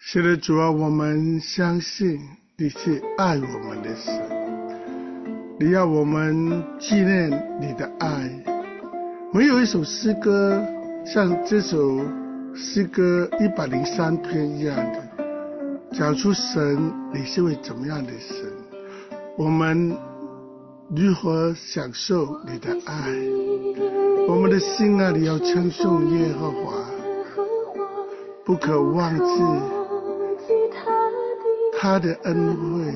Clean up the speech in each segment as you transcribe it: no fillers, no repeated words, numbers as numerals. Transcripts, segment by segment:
是的，主啊，我们相信你是爱我们的神，你要我们纪念你的爱。我们有一首诗歌，像这首诗歌103篇一样的，讲出神你是位怎么样的神，我们如何享受你的爱。我们的心啊，你要称颂耶和华，不可忘记他的恩惠。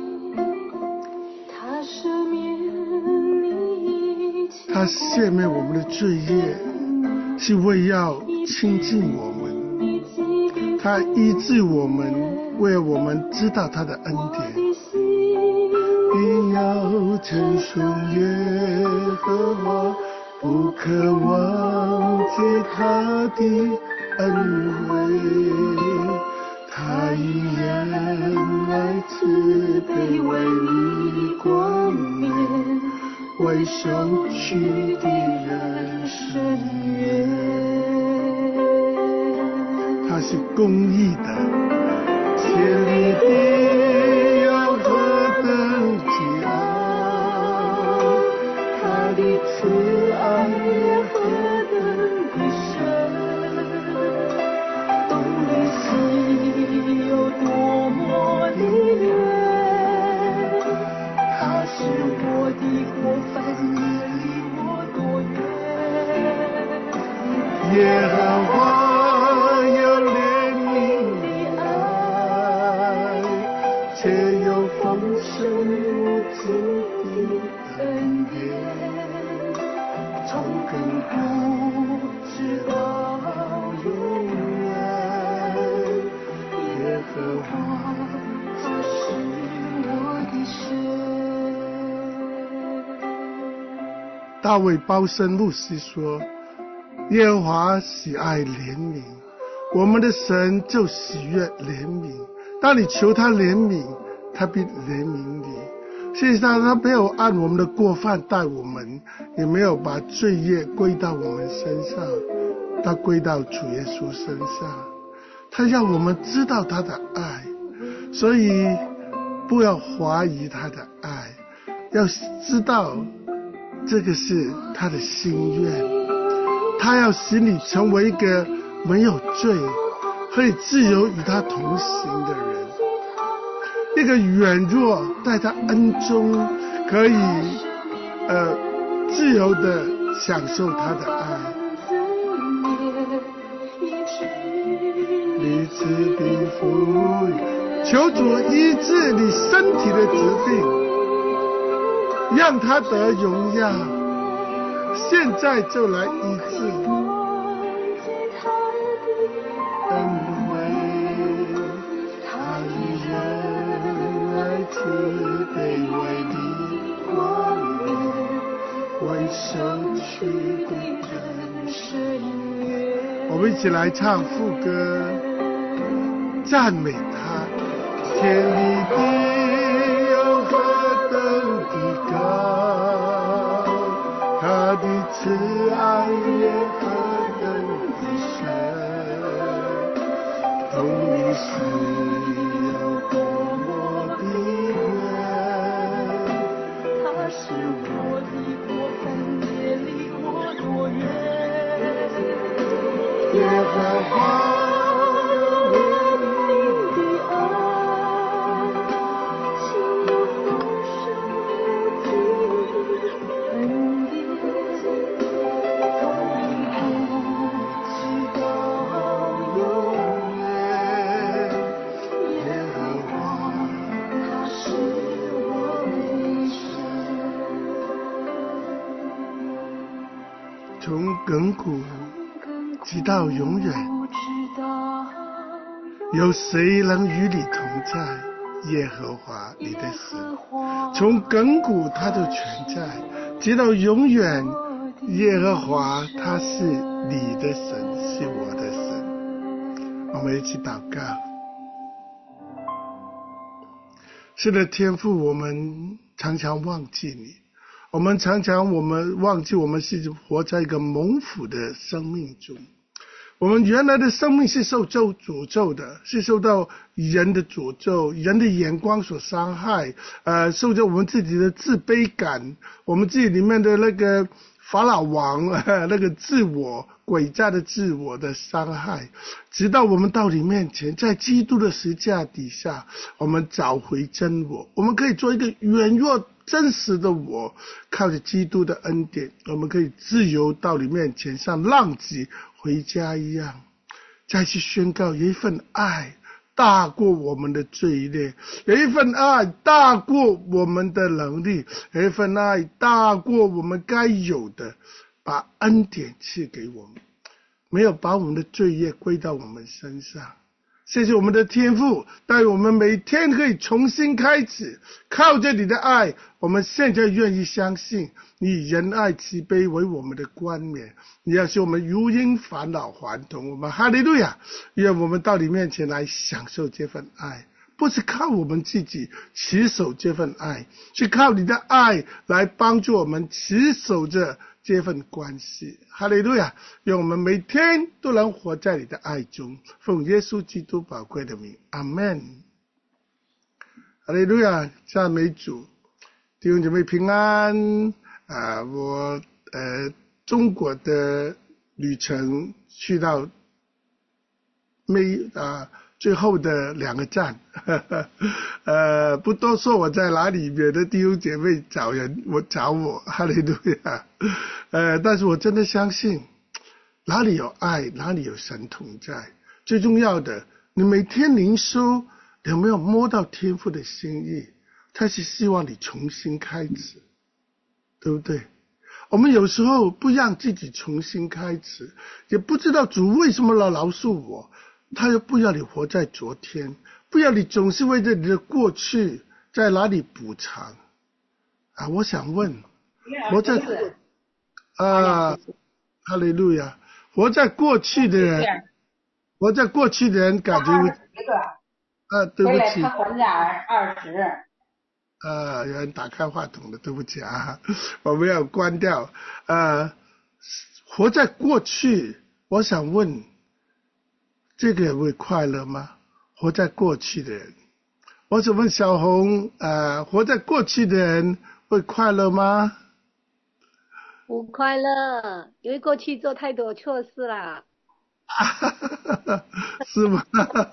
他赦免我们的罪孽，是为要亲近我们。他医治我们，为我们知道他的恩典。你要称颂耶和华，不可忘记他的恩惠。他以仁爱慈悲为你冠冕，为受屈的人伸冤。他是公义的，千里的要何等极傲，他的慈爱也何等的深，懂你心有多么的远，他是我的过犯，也离我多远。耶和华有怜悯的爱，且有丰盛无尽的恩典，从亘古直到永远。耶和华他是我的神。大卫鮑森牧师说，耶和华喜爱怜悯，我们的神就喜悦怜悯。当你求他怜悯，他必怜悯你。事实上，他没有按我们的过犯待我们，也没有把罪孽归到我们身上，他归到主耶稣身上。他要我们知道他的爱，所以不要怀疑他的爱，要知道这个是他的心愿。他要使你成为一个没有罪，可以自由与他同行的人，一个软弱在他恩中可以自由的享受他的爱。你治病复愈，求主医治你身体的疾病，让他得荣耀，现在就来医治。恩惠，他以仁爱慈悲为你冠冕，为受屈的人伸冤。我们一起来唱副歌，赞美他。天离地有何等的高，他的慈爱也何等的深，懂你是有多么的远，他是我的过犯，也离我多远。耶和华从亘古直到永远，有谁能与你同在？耶和华你的神，从亘古他就全在，直到永远。耶和华他是你的神，是我的神。我们一起祷告。是的，天父，我们常常忘记你，我们常常忘记我们是活在一个蒙福的生命中。 我们原来的生命是受诅咒的，是受到人的诅咒，人的眼光所伤害，受着我们自己的自卑感，我们自己里面的那个法老王那个自我诡诈的自我的伤害，直到我们到你面前，在基督的十字架底下，我们找回真我，我们可以做一个软弱真实的我，靠着基督的恩典，我们可以自由到你面前，像浪子回家一样，再去宣告有一份爱大过我们的罪孽，有一份爱大过我们的能力，有一份爱大过我们该有的，把恩典赐给我们，没有把我们的罪孽归到我们身上。谢谢我们的天父，带我们每天可以重新开始，靠着你的爱，我们现在愿意相信你以仁爱慈悲为我们的冠冕，你要使我们如婴返老还童。我们哈利路亚，愿我们到你面前来享受这份爱，不是靠我们自己持守这份爱，是靠你的爱来帮助我们持守着这份关系。哈利路亚，愿我们每天都能活在你的爱中，奉耶稣基督宝贵的名，阿们。哈利路亚，赞美主。弟兄姐妹平安我中国的旅程去到最后的2个站不多说我在哪里，免得弟兄姐妹找我，哈利路亚但是我真的相信哪里有爱，哪里有神同在。最重要的，你每天灵修有没有摸到天父的心意？他是希望你重新开始，对不对？我们有时候不让自己重新开始，也不知道主为什么要饶恕我，他又不要你活在昨天，不要你总是为着你的过去在哪里补偿我想问，活在哈利路亚，活在过去的人感觉对不起， 他还价20。 有人打开话筒了，对不起我们要关掉。活在过去，我想问，这个人会快乐吗？活在过去的人，我想问小红，活在过去的人会快乐吗？ 不快乐，因为过去做太多错事了。 是吗？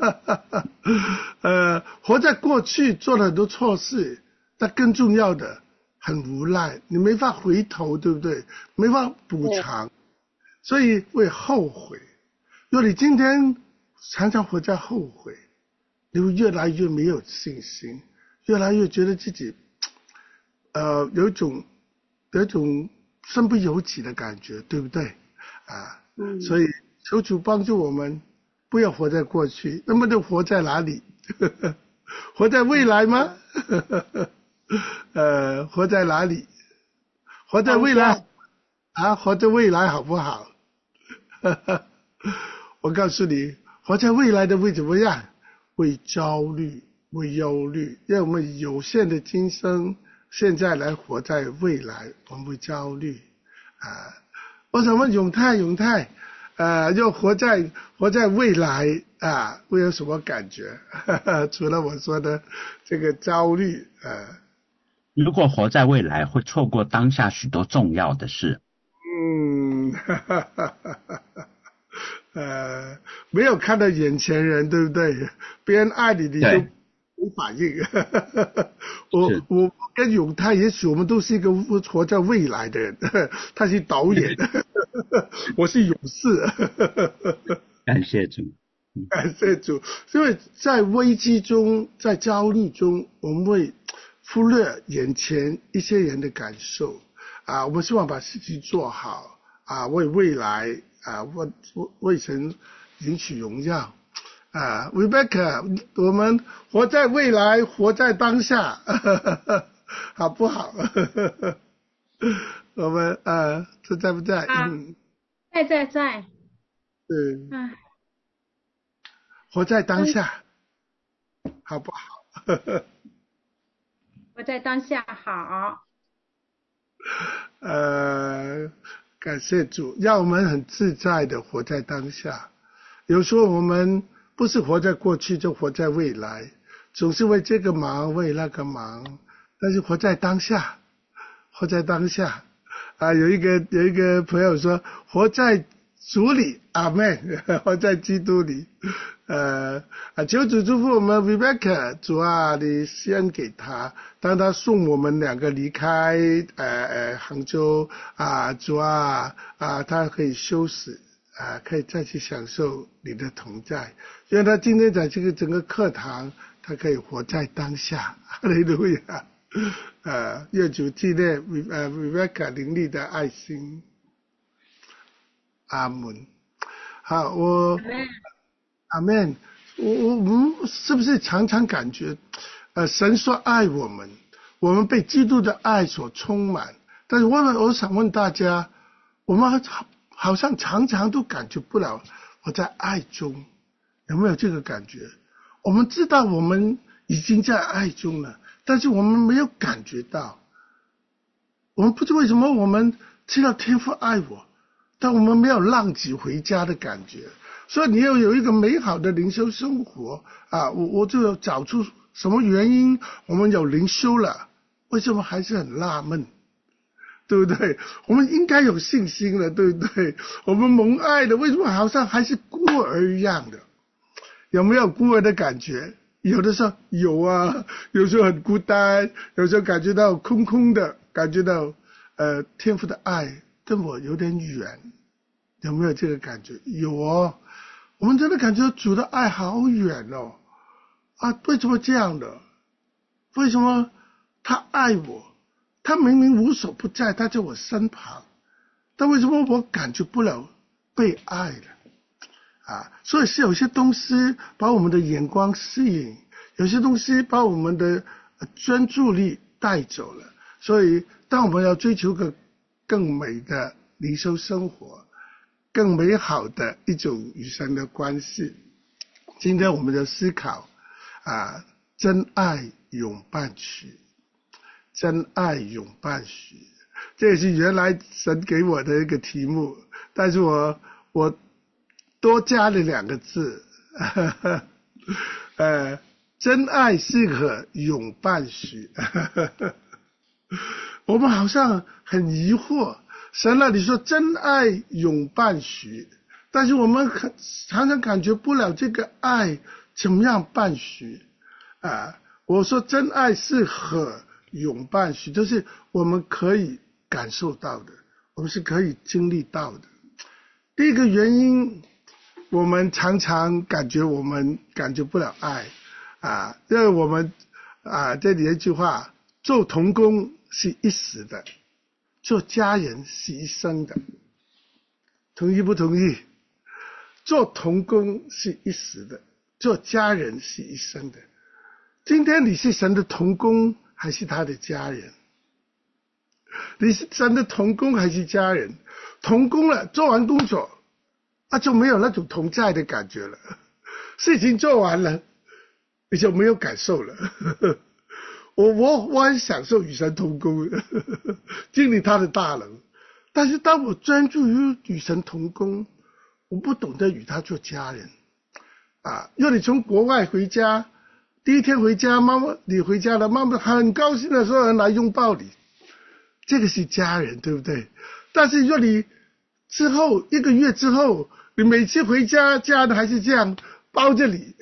活在过去做了很多错事，但更重要的，很无奈，你没法回头，对不对？没法补偿，所以会后悔。若你今天常常活在后悔，你会越来越没有信心，越来越觉得自己有一种身不由己的感觉，对不对所以求主帮助我们不要活在过去，那么就活在哪里？活在未来吗？活在哪里？活在未来活在未来好不好？我告诉你，活在未来的会怎么样？会焦虑，会忧虑，让我们有限的今生现在来活在未来，我们会焦虑我想问永泰要活在未来会有什么感觉？除了我说的这个焦虑如果活在未来，会错过当下许多重要的事。 没有看到眼前人，对不对？别人爱你，你就没反应。我跟永泰，也许我们都是一个活在未来的人，他是导演，我是勇士。 感谢主， 感谢主。因为在危机中，在焦虑中，我们会忽略眼前一些人的感受我们希望把事情做好为未来为神赢取荣耀Rebecca， 我们活在未来，活在当下好不好？我们这在不在？ 在活在当下好不好？ 活在当下好。 感谢主，让我们很自在的活在当下有时候我们不是活在过去，就活在未来，总是为这个忙为那个忙，但是活在当下，活在当下啊！有一个朋友说，活在主里，阿们，活在基督里。求主祝福我们 Rebecca， 主啊，你先给他，当他送我们2个离开杭州啊，主啊他可以休息可以再去享受你的同在，因为他今天在这个整个课堂，他可以活在当下，哈利路亚。愿主纪念Rebecca 灵力的爱心，阿门。好，阿们，我们是不是常常感觉，神说爱我们，我们被基督的爱所充满，但是我想问大家，我们好像常常都感觉不了我在爱中，有没有这个感觉？我们知道我们已经在爱中了，但是我们没有感觉到，我们不知为什么我们知道天父爱我，但我们没有浪迹回家的感觉。所以你要有一个美好的灵修生活啊！我就要找出什么原因我们有灵修了，为什么还是很纳闷，对不对？我们应该有信心了，对不对？我们蒙爱的，为什么好像还是孤儿一样的？有没有孤儿的感觉？有的时候有啊，有时候很孤单，有时候感觉到空空的，感觉到天父的爱跟我有点远，有没有这个感觉？有哦。我们真的感觉主的爱好远哦，为什么这样的？为什么他爱我？他明明无所不在，他在我身旁，但为什么我感觉不了被爱了？所以是有些东西把我们的眼光吸引，有些东西把我们的专注力带走了。所以当我们要追求个更美的灵修生活，更美好的一种与神的关系，今天我们的思考真爱永伴许，真爱永伴许，这也是原来神给我的一个题目，但是我多加了2个字，真爱适合永伴许。我们好像很疑惑，神啊，你说真爱永伴许，但是我们常常感觉不了这个爱怎么样伴许我说真爱是和永伴许，就是我们可以感受到的，我们是可以经历到的。第一个原因，我们常常感觉我们感觉不了爱因为我们这里有一句话，做同工是一时的，做家人是一生的，同意不同意？做同工是一时的，做家人是一生的。今天你是神的同工还是他的家人？你是神的同工还是家人？同工了，做完工作就没有那种同在的感觉了，事情做完了你就没有感受了。我很享受与神同工，经历他的大能，但是当我专注于与神同工，我不懂得与他做家人因为你从国外回家，第一天回家，妈妈你回家了，妈妈很高兴的说人来拥抱你，这个是家人，对不对？但是如果你之后1个月之后，你每次回家，家人还是这样抱着你，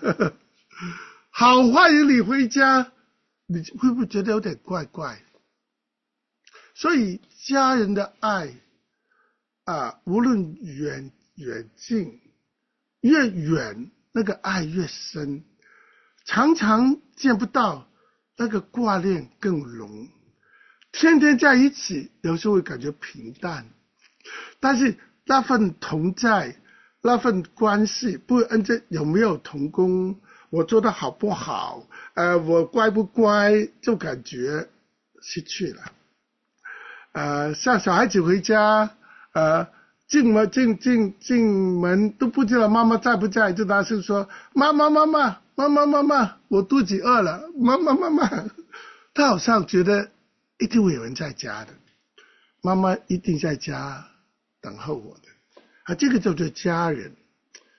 好欢迎你回家，你会不会觉得有点怪怪？所以家人的爱无论远近，越远那个爱越深，常常见不到那个挂念更浓，天天在一起有时候会感觉平淡，但是那份同在，那份关系，不论这有没有同工，我做得好不好我乖不乖，就感觉失去了像小孩子回家进门都不知道妈妈在不在，就大声说妈妈，我肚子饿了，妈妈。他好像觉得一定会有人在家的，妈妈一定在家等候我的这个叫做家人。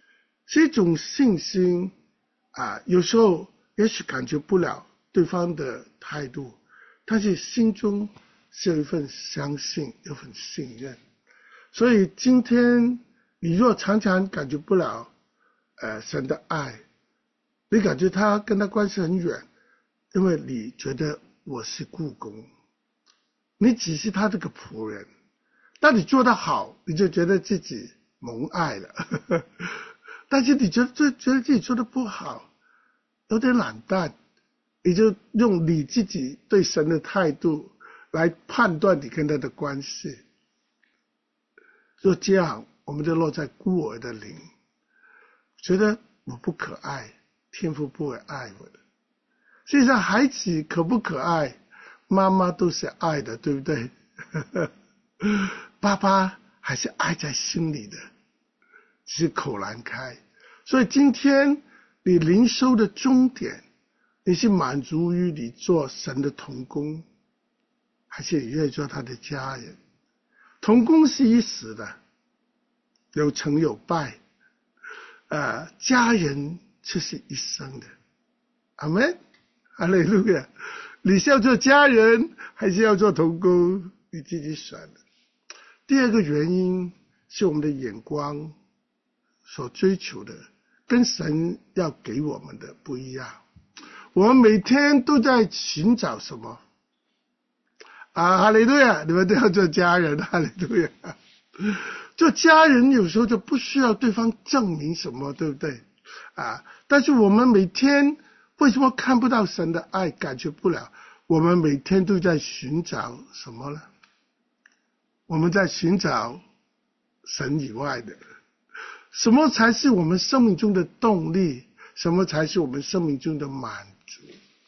是一种信心啊。有时候也许感觉不了对方的态度，但是心中是有一份相信，有一份信任。所以今天你若常常感觉不了神的爱，你感觉他跟他关系很远，因为你觉得我是雇工，你只是他这个仆人。当你做得好，你就觉得自己蒙爱了但是你觉得自己做得不好，有点懒淡，你就用你自己对神的态度来判断你跟他的关系。若这样，我们就落在孤儿的灵，觉得我不可爱，天父不会爱我的。实际上孩子可不可爱，妈妈都是爱的，对不对爸爸还是爱在心里的，只是口难开。所以今天你灵修的终点，你是满足于你做神的同工，还是你愿意做他的家人？同工是一时的，有成有败，家人却是一生的。阿们，哈利路亚！你是要做家人，还是要做同工？你自己选的。第二个原因是我们的眼光所追求的，跟神要给我们的不一样。我们每天都在寻找什么？哈利路亚！你们都要做家人，哈利路亚！做家人有时候就不需要对方证明什么，对不对？但是我们每天为什么看不到神的爱，感觉不了？我们每天都在寻找什么呢？我们在寻找神以外的，什么才是我们生命中的动力？什么才是我们生命中的满足？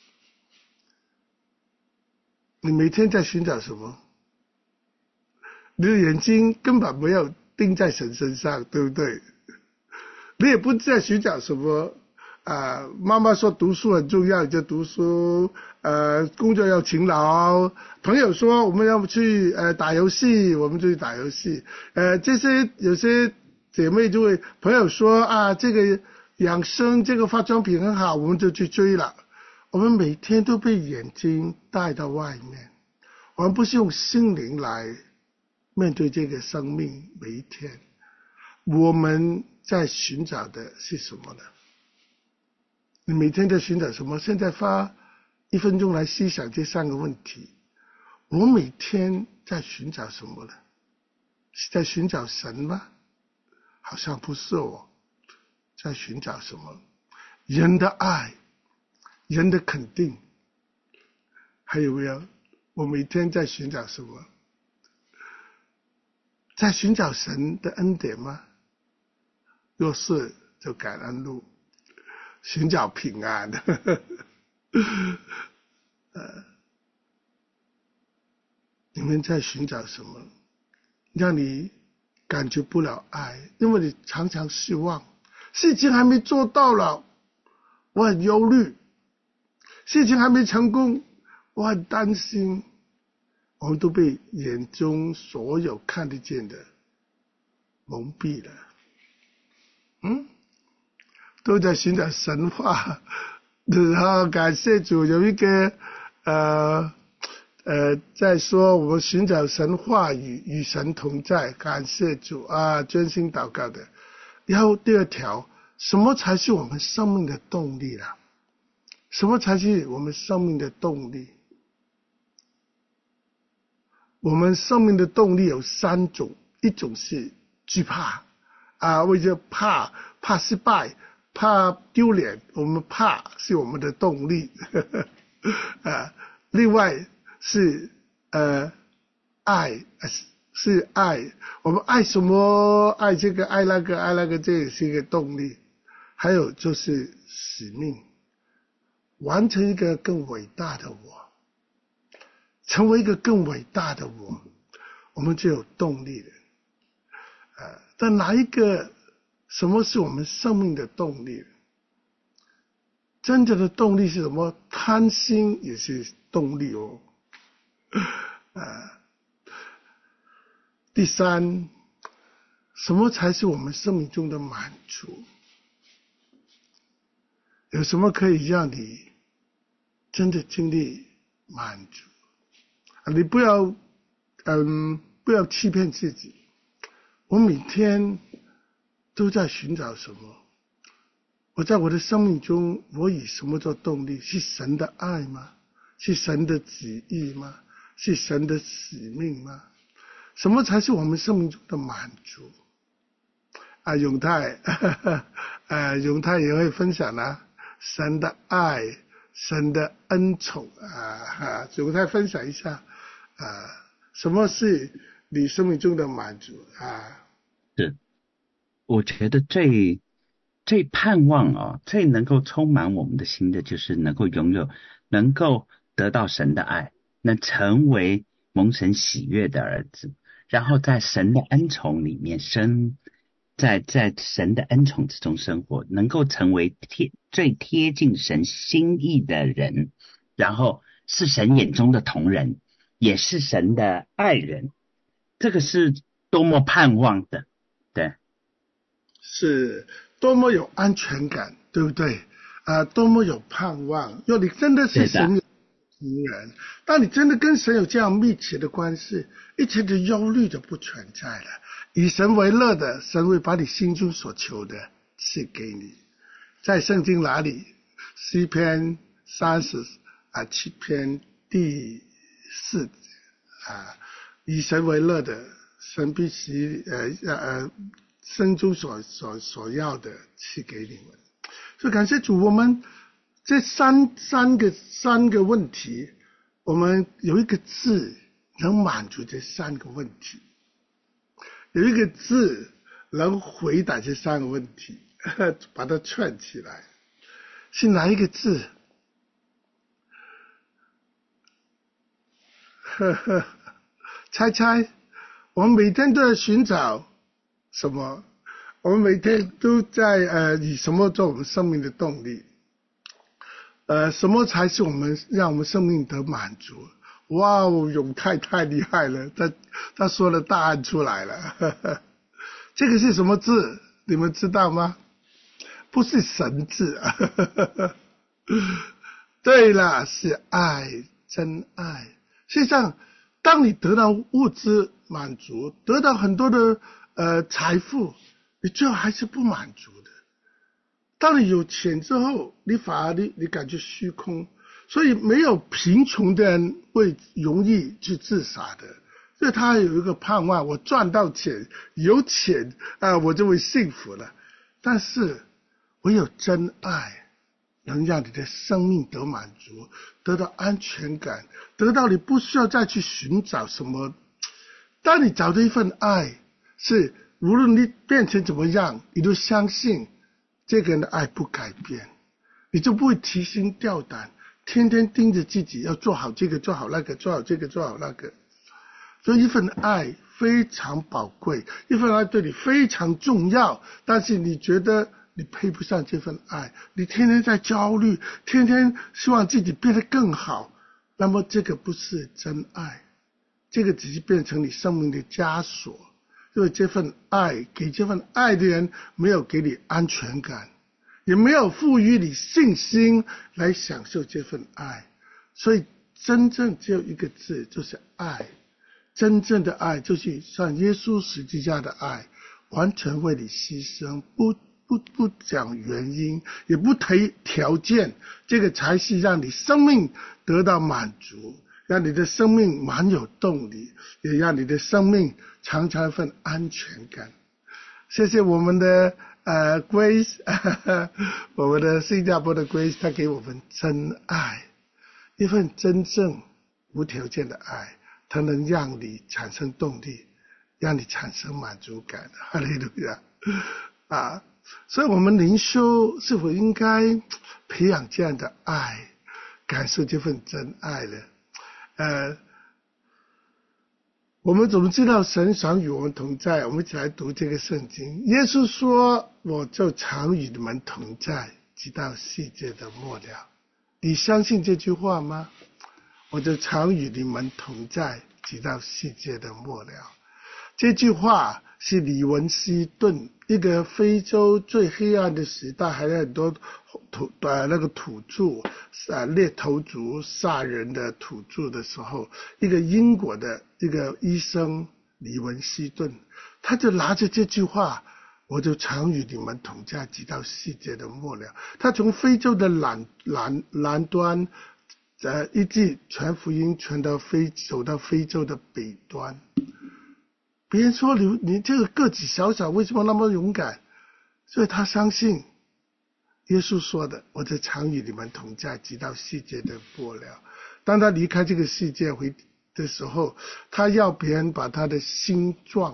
你每天在寻找什么？你的眼睛根本没有盯在神身上，对不对？你也不在寻找什么妈妈说读书很重要，你就读书，工作要勤劳，朋友说我们要去打游戏，我们就去打游戏，这些有些姐妹就会朋友说这个养生这个化妆品很好，我们就去追了。我们每天都被眼睛带到外面，我们不是用心灵来面对这个生命。每一天我们在寻找的是什么呢？你每天在寻找什么？现在花1分钟来思想这3个问题。我每天在寻找什么呢？是在寻找神吗？好像不是哦。在寻找什么？人的爱，人的肯定，还有没有？我每天在寻找什么？在寻找神的恩典吗？若是就感恩路，寻找平安你们在寻找什么？让你感觉不了爱，因为你常常失望，事情还没做到了，我很忧虑，事情还没成功，我很担心。我们都被眼中所有看得见的蒙蔽了，都在寻找神话。然后感谢主，有一个在说我们寻找神话语，与神同在，感谢主专心祷告的。然后第2条，什么才是我们生命的动力啦？什么才是我们生命的动力？我们生命的动力有3种，一种是惧怕为了怕失败，怕丢脸，我们怕是我们的动力另外是爱，是爱，我们爱什么？爱这个爱那个爱那个，这也是一个动力。还有就是使命，完成一个更伟大的我，成为一个更伟大的我们就有动力了。但哪一个什么是我们生命的动力？真正的动力是什么？贪心也是动力哦。第3，什么才是我们生命中的满足？ 有什么可以让你真的经历满足？你不要欺骗自己。我每天都在寻找什么？我在我的生命中，我以什么做动力？是神的爱吗？是神的旨意吗？是神的使命吗？什么才是我们生命中的满足？永泰也会分享神的爱，神的恩宠永泰分享一下什么是你生命中的满足是，我觉得最盼望最能够充满我们的心的，就是能够得到神的爱，能成为蒙神喜悦的儿子，然后在神的恩宠里面在神的恩宠之中生活，能够成为最贴近神心意的人，然后是神眼中的同人，也是神的爱人，这个是多么盼望的。对， 是多么有安全感，对不对多么有盼望。若你真的是神的同人，当你真的跟神有这样密切的关系，一切的忧虑就不存在了。以神为乐的，神会把你心中所求的赐给你。在圣经哪里？诗篇37篇第4节以神为乐的，神必使心中所要的赐给你们。所以感谢主，我们这三个问题，我们有一个字能满足这3个问题，有一个字能回答这3个问题，把它串起来，是哪一个字？猜，我们每天都在寻找什么？我们每天都在以什么做我们生命的动力？什么才是让我们生命得满足？哇哦，永泰太厉害了，他说了答案出来了。这个是什么字？你们知道吗？不是神字对了，是爱，真爱。实际上，当你得到物质满足，得到很多的财富，你最后还是不满足的。当你有钱之后，你反而你感觉虚空。所以没有贫穷的人会容易去自杀的，所以他有一个盼望，我赚到钱，有钱我就会幸福了。但是唯有真爱能让你的生命得满足，得到安全感，得到你不需要再去寻找什么。当你找到一份爱，是无论你变成怎么样，你都相信这个人的爱不改变，你就不会提心吊胆，天天盯着自己要做好这个做好那个，做好这个做好那个。所以一份爱非常宝贵，一份爱对你非常重要，但是你觉得你配不上这份爱，你天天在焦虑，天天希望自己变得更好，那么这个不是真爱，这个只是变成你生命的枷锁。因为这份爱，给这份爱的人没有给你安全感，也没有赋予你信心来享受这份爱。所以真正只有一个字，就是爱。真正的爱就是像耶稣十字架的爱，完全为你牺牲，不讲原因，也不提条件，这个才是让你生命得到满足，让你的生命蛮有动力，也让你的生命常常有份安全感。谢谢我们的Grace 我们的新加坡的 Grace， 他给我们真爱，一份真正无条件的爱，它能让你产生动力，让你产生满足感。哈利路亚所以我们灵修是否应该培养这样的爱，感受这份真爱呢？我们怎么知道神常与我们同在？我们一起来读这个圣经。耶稣说，我就常与你们同在，直到世界的末了。你相信这句话吗？我就常与你们同在，直到世界的末了。这句话是李文西顿，一个非洲最黑暗的时代，还有很多土著猎头族杀人的土著的时候，一个英国的一个医生李文西顿，他就拿着这句话，我就常与你们同在，直到世界的末了。他从非洲的南端一直传福音走到非洲的北端。别人说你这个个子小小，为什么那么勇敢？所以他相信耶稣说的，我就常与你们同在，直到世界的末了。当他离开这个世界的时候，他要别人把他的心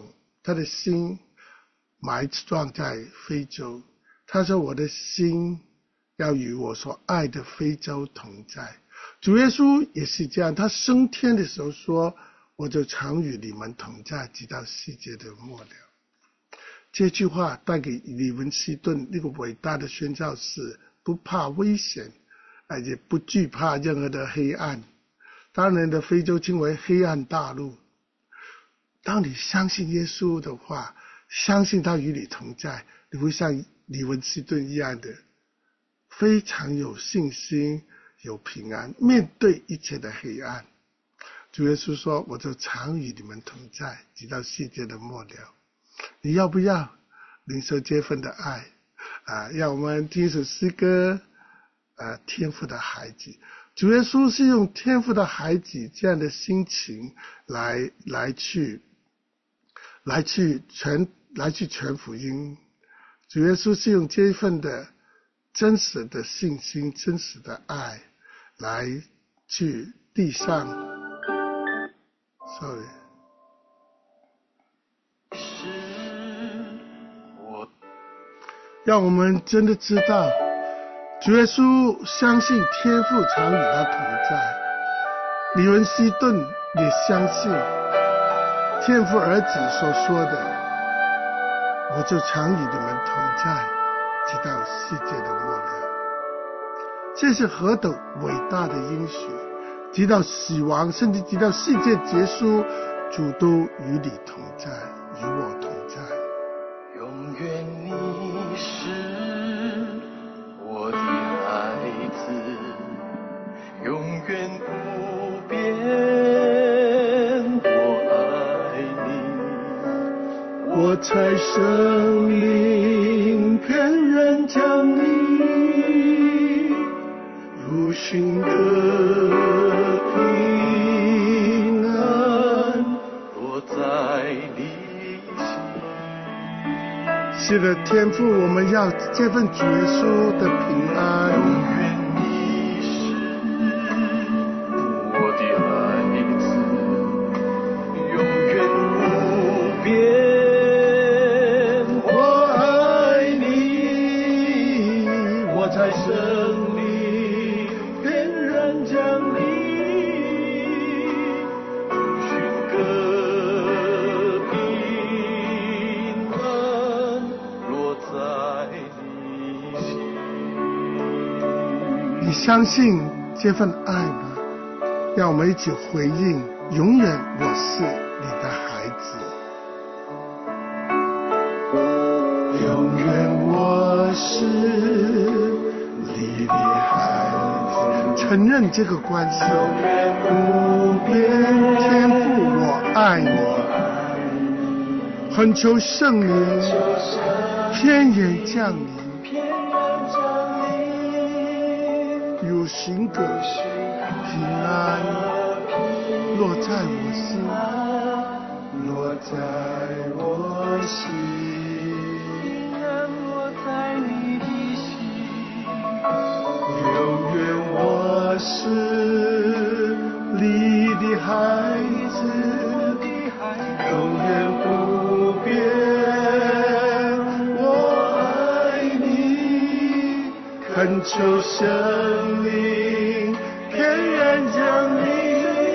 埋葬在非洲。他说我的心要与我所爱的非洲同在。主耶稣也是这样，他升天的时候说，我就常与你们同在，直到世界的末了。这句话带给李文西顿那个伟大的宣教士，不怕危险，也不惧怕任何的黑暗。当然的非洲称为黑暗大陆。当你相信耶稣的话，相信他与你同在，你会像李文西顿一样的非常有信心，有平安，面对一切的黑暗。主耶稣说，我就常与你们同在，直到世界的末了。你要不要领受这份的爱让我们听一首诗歌天父的孩子。主耶稣是用天父的孩子这样的心情来去传福音。主耶稣是用这一份的真实的信心，真实的爱来去地上让我们真的知道主耶稣相信天父常与他同在。李文西顿也相信天父儿子所说的，我就常与你们同在，直到世界的末了。这是何等伟大的应许，直到死亡，甚至直到世界结束，主都与你同在，与我同在。 永远你是我的孩子，永远不变，我爱你。 我才生灵偏人将你如寻的平安落在你是的，天父，我们要这份主耶稣的平安。 永远你是我的孩子，永远不变，我爱你。我在生里偏然将你寻个平安落在你心。 你相信这份爱吗？让我们一起回应，永远我是你的孩子，永远我是你的孩子。承认这个关系，无边天父我爱你，恳求圣灵偏言降临，有寻个平安落在我心，落在我心， 平安落在你的心， 永远我是你的孩子，永远不变，我爱你，恳求圣灵偏然将你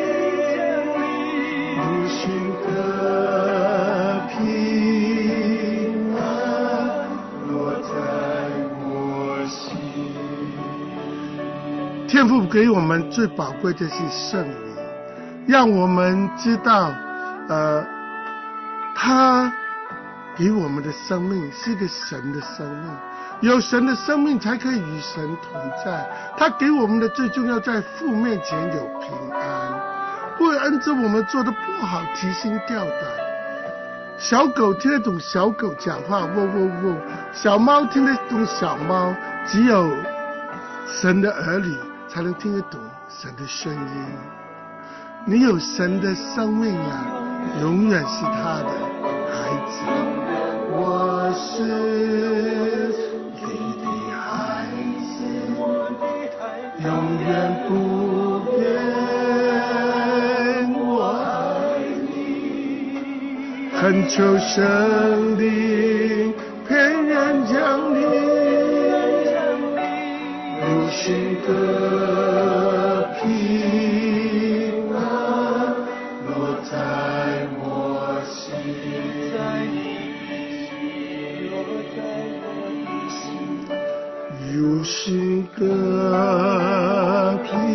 如寻的平安落在我心。天父给我们最宝贵的是圣灵，让我们知道他给我们的生命是一个神的生命，有神的生命才可以与神同在。他给我们的最重要，在父面前有平安，不会因着我们做的不好提心吊胆。小狗听得懂小狗讲话，喔喔喔；小猫听得懂小猫。只有神的儿女才能听得懂神的声音。你有神的生命啊，永远是他的孩子。我是你的孩子，永远不变，我爱你。恳求圣灵偏人降临，如寻个平安落在我心，如寻个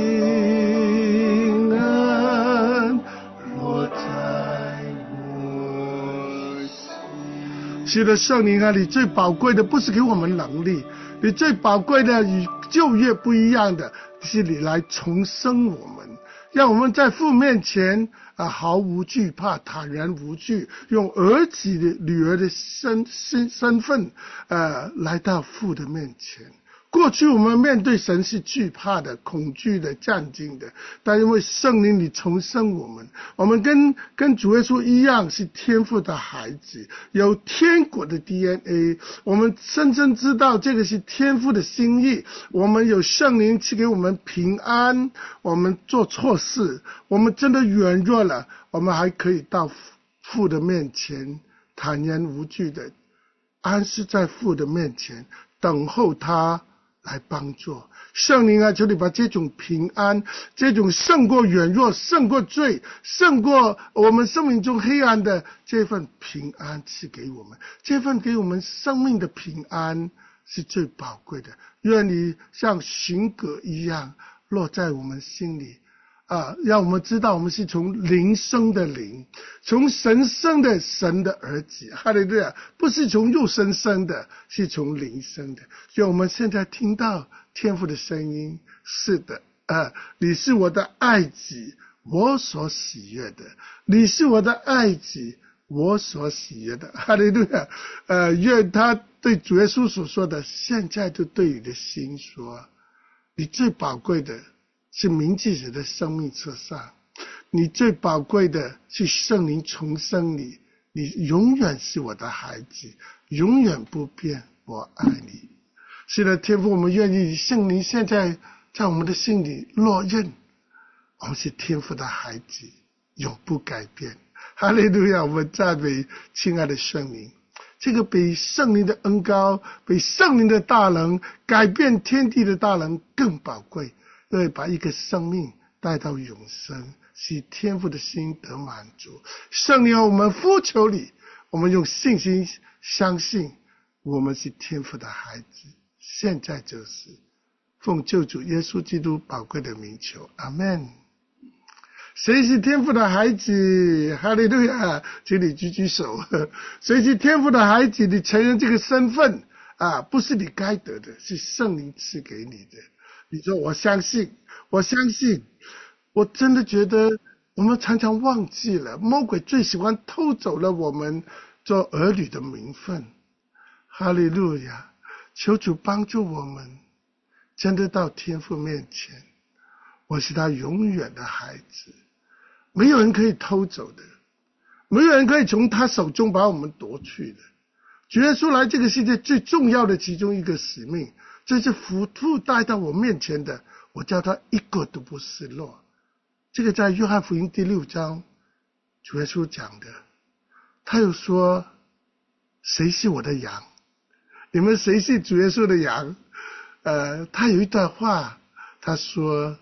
平安落在我心。是的，圣灵啊，你最宝贵的不是给我们能力，你最宝贵的与旧约不一样的是你来重生我们，让我们在父面前毫无惧怕，坦然无惧，用儿子的女儿的身份来到父的面前。过去我们面对神是惧怕的、恐惧的、战惊的，但因为圣灵你重生我们，我们跟主耶稣一样是天父的孩子，有天国的 DNA， 我们深深知道这个是天父的心意。我们有圣灵赐给我们平安，我们做错事，我们真的软弱了，我们还可以到父的面前坦然无惧的安息在父的面前，等候他来帮助。圣灵啊，求你把这种平安，这种胜过软弱、胜过罪、胜过我们生命中黑暗的这份平安赐给我们。这份给我们生命的平安是最宝贵的，愿你像寻葛一样落在我们心里让我们知道我们是从灵生的灵，从神生的神的儿子，哈利路亚，不是从肉身生的，是从灵生的。所以我们现在听到天父的声音，是的，你是我的爱子，我所喜悦的，你是我的爱子，我所喜悦的，哈利路亚。愿他对主耶稣所说的，现在就对你的心说，你最宝贵的是名记者的生命册上，你最宝贵的是圣灵重生你，你永远是我的孩子，永远不变，我爱你。是的，天父，我们愿意圣灵现在在我们的心里落任，我们是天父的孩子，永不改变。哈利路亚，我们赞美亲爱的圣灵。这个比圣灵的恩膏，比圣灵的大能，改变天地的大能更宝贵，因为把一个生命带到永生，使天父的心得满足。圣灵，我们呼求你，我们用信心相信我们是天父的孩子，现在就是奉救主耶稣基督宝贵的名求，阿们。谁是天父的孩子？哈利路亚，请你举举手。谁是天父的孩子？你承认这个身份不是你该得的，是圣灵赐给你的。你说我相信，我相信。我真的觉得我们常常忘记了，魔鬼最喜欢偷走了我们做儿女的名分。哈利路亚，求主帮助我们真的到天父面前，我是他永远的孩子，没有人可以偷走的，没有人可以从他手中把我们夺去的。主耶稣来这个世界最重要的其中一个使命，这是父带到我面前的，我叫他一个都不失落。这个在约翰福音第6章主耶稣讲的。他又说，谁是我的羊？你们谁是主耶稣的羊？他有一段话，他说，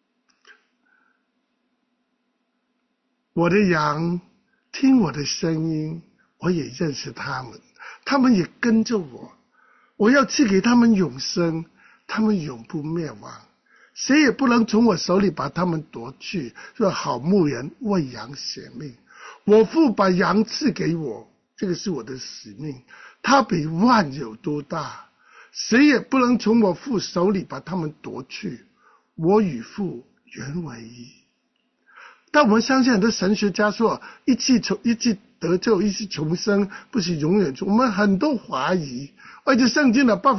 我的羊听我的声音，我也认识他们，他们也跟着我，我要赐给他们永生，他们永不灭亡，谁也不能从我手里把他们夺去。说好牧人为羊舍命，我父把羊赐给我， 这个是我的使命，他比万有都大，谁也不能从我父手里把他们夺去，我与父原为一。但我们相信很多神学家说一气得救，一气重生，不是永远我们很多怀疑，而且圣经的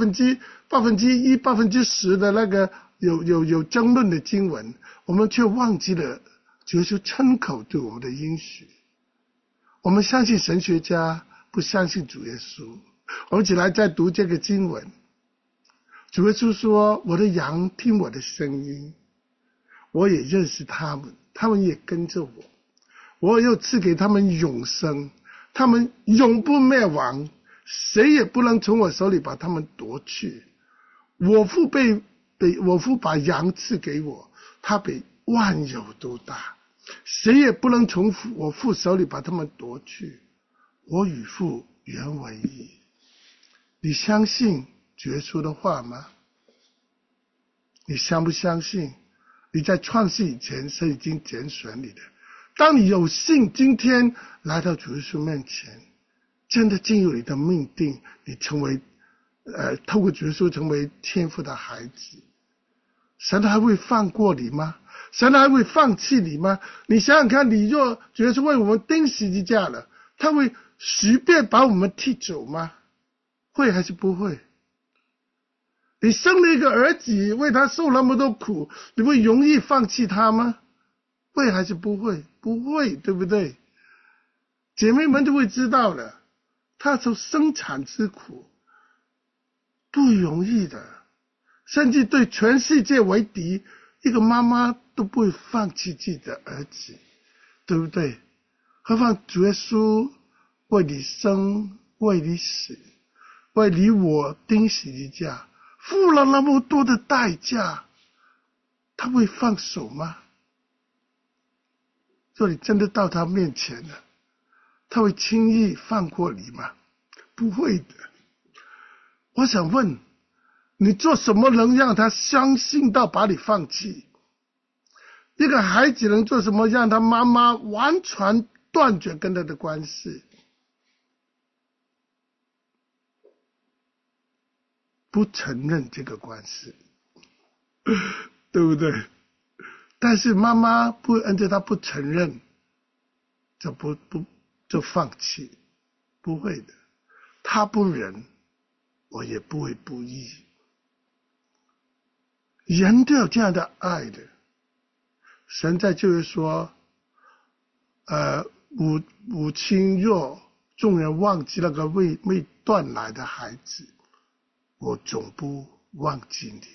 1%、10%的那个有争论的经文，我们却忘记了主耶稣亲口对我们的应许。我们相信神学家，不相信主耶稣。我们一起来再读这个经文。主耶稣说，我的羊听我的声音，我也认识他们，他们也跟着我，我又赐给他们永生，他们永不灭亡，谁也不能从我手里把他们夺去。我父把羊赐给我，他比万有都大，谁也不能从我父手里把他们夺去，我与父原为一。你相信主耶稣的话吗？你相不相信你在创世以前是已经拣选你的？当你有幸今天来到主耶稣面前，真的进入你的命定，你成为透过主耶稣成为天父的孩子，神还会放过你吗？神还会放弃你吗？你想想看，你若主耶稣为我们钉十字架了，他会随便把我们踢走吗？会还是不会？你生了一个儿子，为他受那么多苦，你会容易放弃他吗？会还是不会？不会，对不对？姐妹们就会知道了，他受生产之苦不容易的，甚至对全世界为敌，一个妈妈都不会放弃自己的儿子，对不对？何况主耶稣为你生，为你死，为你我钉十字架，付了那么多的代价，他会放手吗？若你真的到他面前了，他会轻易放过你吗？不会的。我想问，你做什么能让他相信到把你放弃？一个孩子能做什么让他妈妈完全断绝跟他的关系？不承认这个关系，对不对？但是妈妈不而且他不承认，就放弃，不会的。他不仁，我也不会不义。人都有这样的爱的。神在就是说，母亲若众人忘记那个未断奶的孩子，我总不忘记你。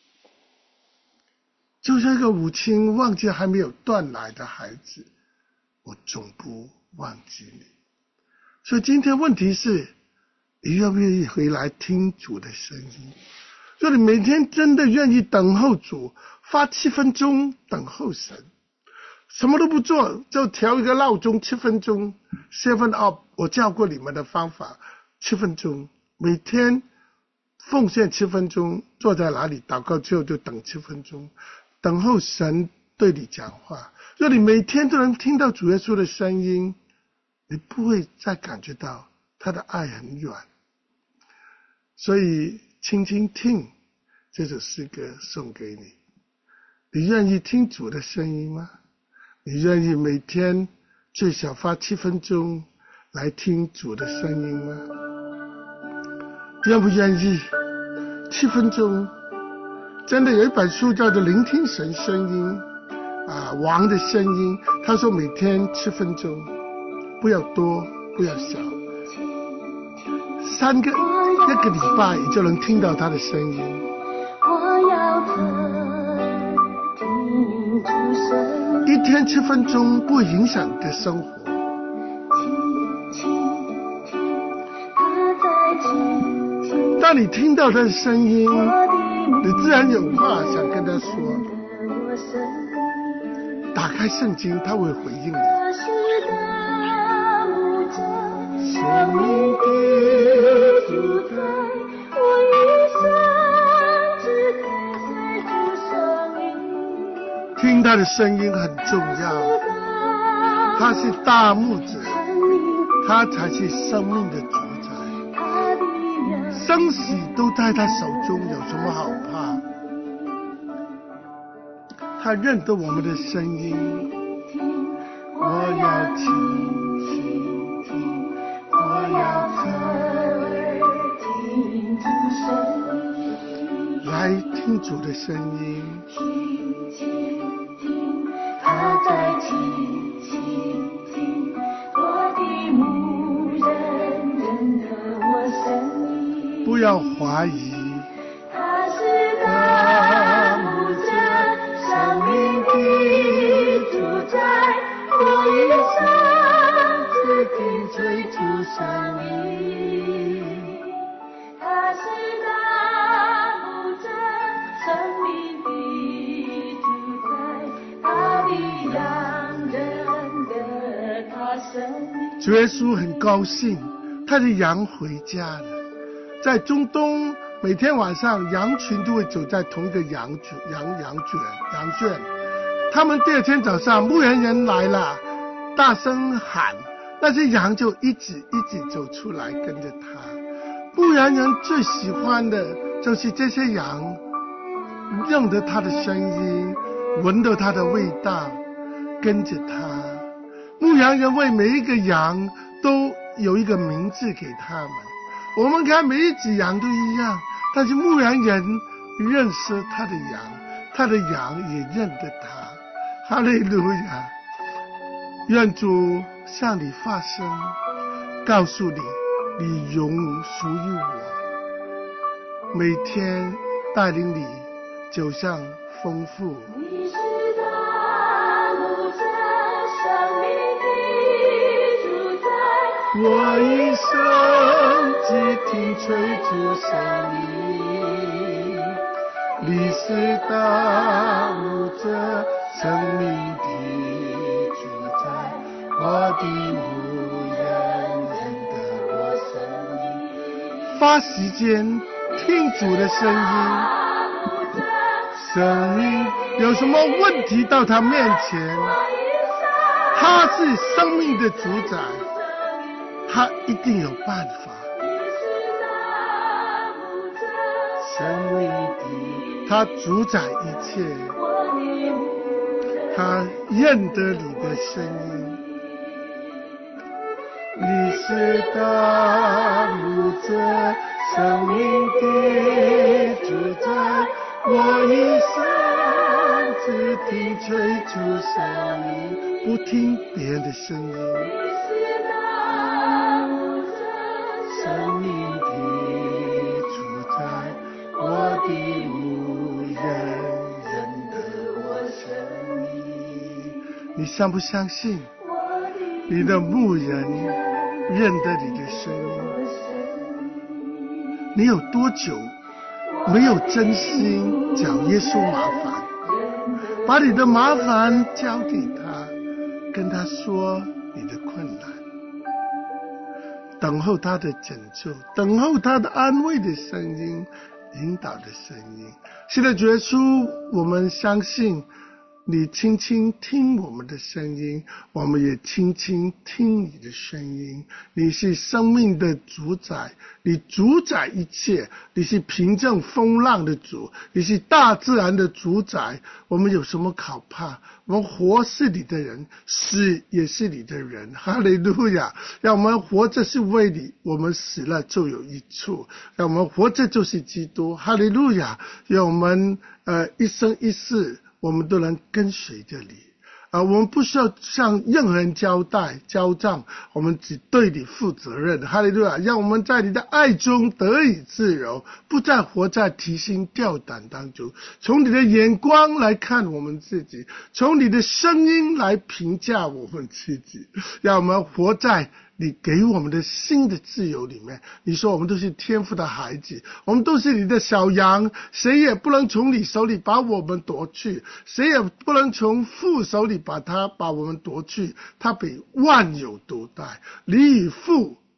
就像一个母亲忘记还没有断奶的孩子，我总不忘记你。所以今天问题是，你愿不愿意回来听主的声音？若你每天真的愿意等候主，花7分钟等候神，什么都不做，就调一个闹钟7分钟 ，7 up， 我教过你们的方法，7分钟，每天奉献7分钟，坐在哪里祷告之后就等7分钟，等候神对你讲话。若你每天都能听到主耶稣的声音，你不会再感觉到他的爱很远。所以轻轻听这首诗歌送给你。你愿意听主的声音吗？你愿意每天最少花7分钟来听主的声音吗？愿不愿意？7分钟，真的有一本书叫做《聆听神声音》王的声音，他说每天7分钟，不要多，不要少，1个礼拜你就能听到他的声音。 我要听主声音， 一天7分钟不会影响你的生活。当你听到他的声音，你自然有话想跟他说。打开圣经，他会回应你。生命的主宰，我一生只跟随主声音。听他的声音很重要，他是大牧者， 他才是生命的主宰。生死都在他手中，有什么好怕？他认得我们的声音，我要听，我要侧耳听主声音，来听主的声音，他在听，我的牧人认得我声音，不要怀疑，他是大牧者，生命的主宰，我一生只听追逐生命，他是大牧者，生命的主宰，他的羊认得他生命。主耶稣很高兴，他的羊回家了。在中东，每天晚上羊群都会走在同一个羊圈，他们第二天早上牧羊人来了，大声喊，那些羊就一直走出来跟着他。牧羊人最喜欢的就是这些羊认得他的声音，闻到他的味道，跟着他。牧羊人为每一个羊都有一个名字给他们，我们看每一只羊都一样，但是牧羊人认识他的羊，他的羊也认得他。哈利路亚！愿主向你发声，告诉你，你永属于我，每天带领你走向丰富。你是大牧者，生命的主宰，我一生只听追逐生命。你是大牧者，生命的主宰，我的牧人认得我声音。花时间听主的声音，生命有什么问题到他面前，他是生命的主宰，他一定有办法。生命的他主宰一切，他认得你的声音。你是大牧者，生命的主宰，我一生只听追逐声音，不听别人的声音。生命的主宰，我的牧人认得我声音。你相不相信你的牧人认得你的声音？你有多久没有真心找耶稣麻烦，把你的麻烦交给他，跟他说你的困难，等候他的拯救，等候他的安慰的声音，引导的声音。现在主耶稣，我们相信你轻轻听我们的声音，我们也轻轻听你的声音。你是生命的主宰，你主宰一切，你是平静风浪的主，你是大自然的主宰。我们有什么可怕？我们活是你的人，死也是你的人。哈利路亚！让我们活着是为你，我们死了就有益处。让我们活着就是基督。哈利路亚！让我们一生一世我们都能跟随着你，我们不需要向任何人交账，我们只对你负责任。哈利路亚！让我们在你的爱中得以自由，不再活在提心吊胆当中。从你的眼光来看我们自己，从你的声音来评价我们自己，让我们活在你给我们的新的自由里面。你说我们都是天父的孩子，我们都是你的小羊，谁也不能从你手里把我们夺去，谁也不能从父手里把我们夺去。他比万有都带，你与父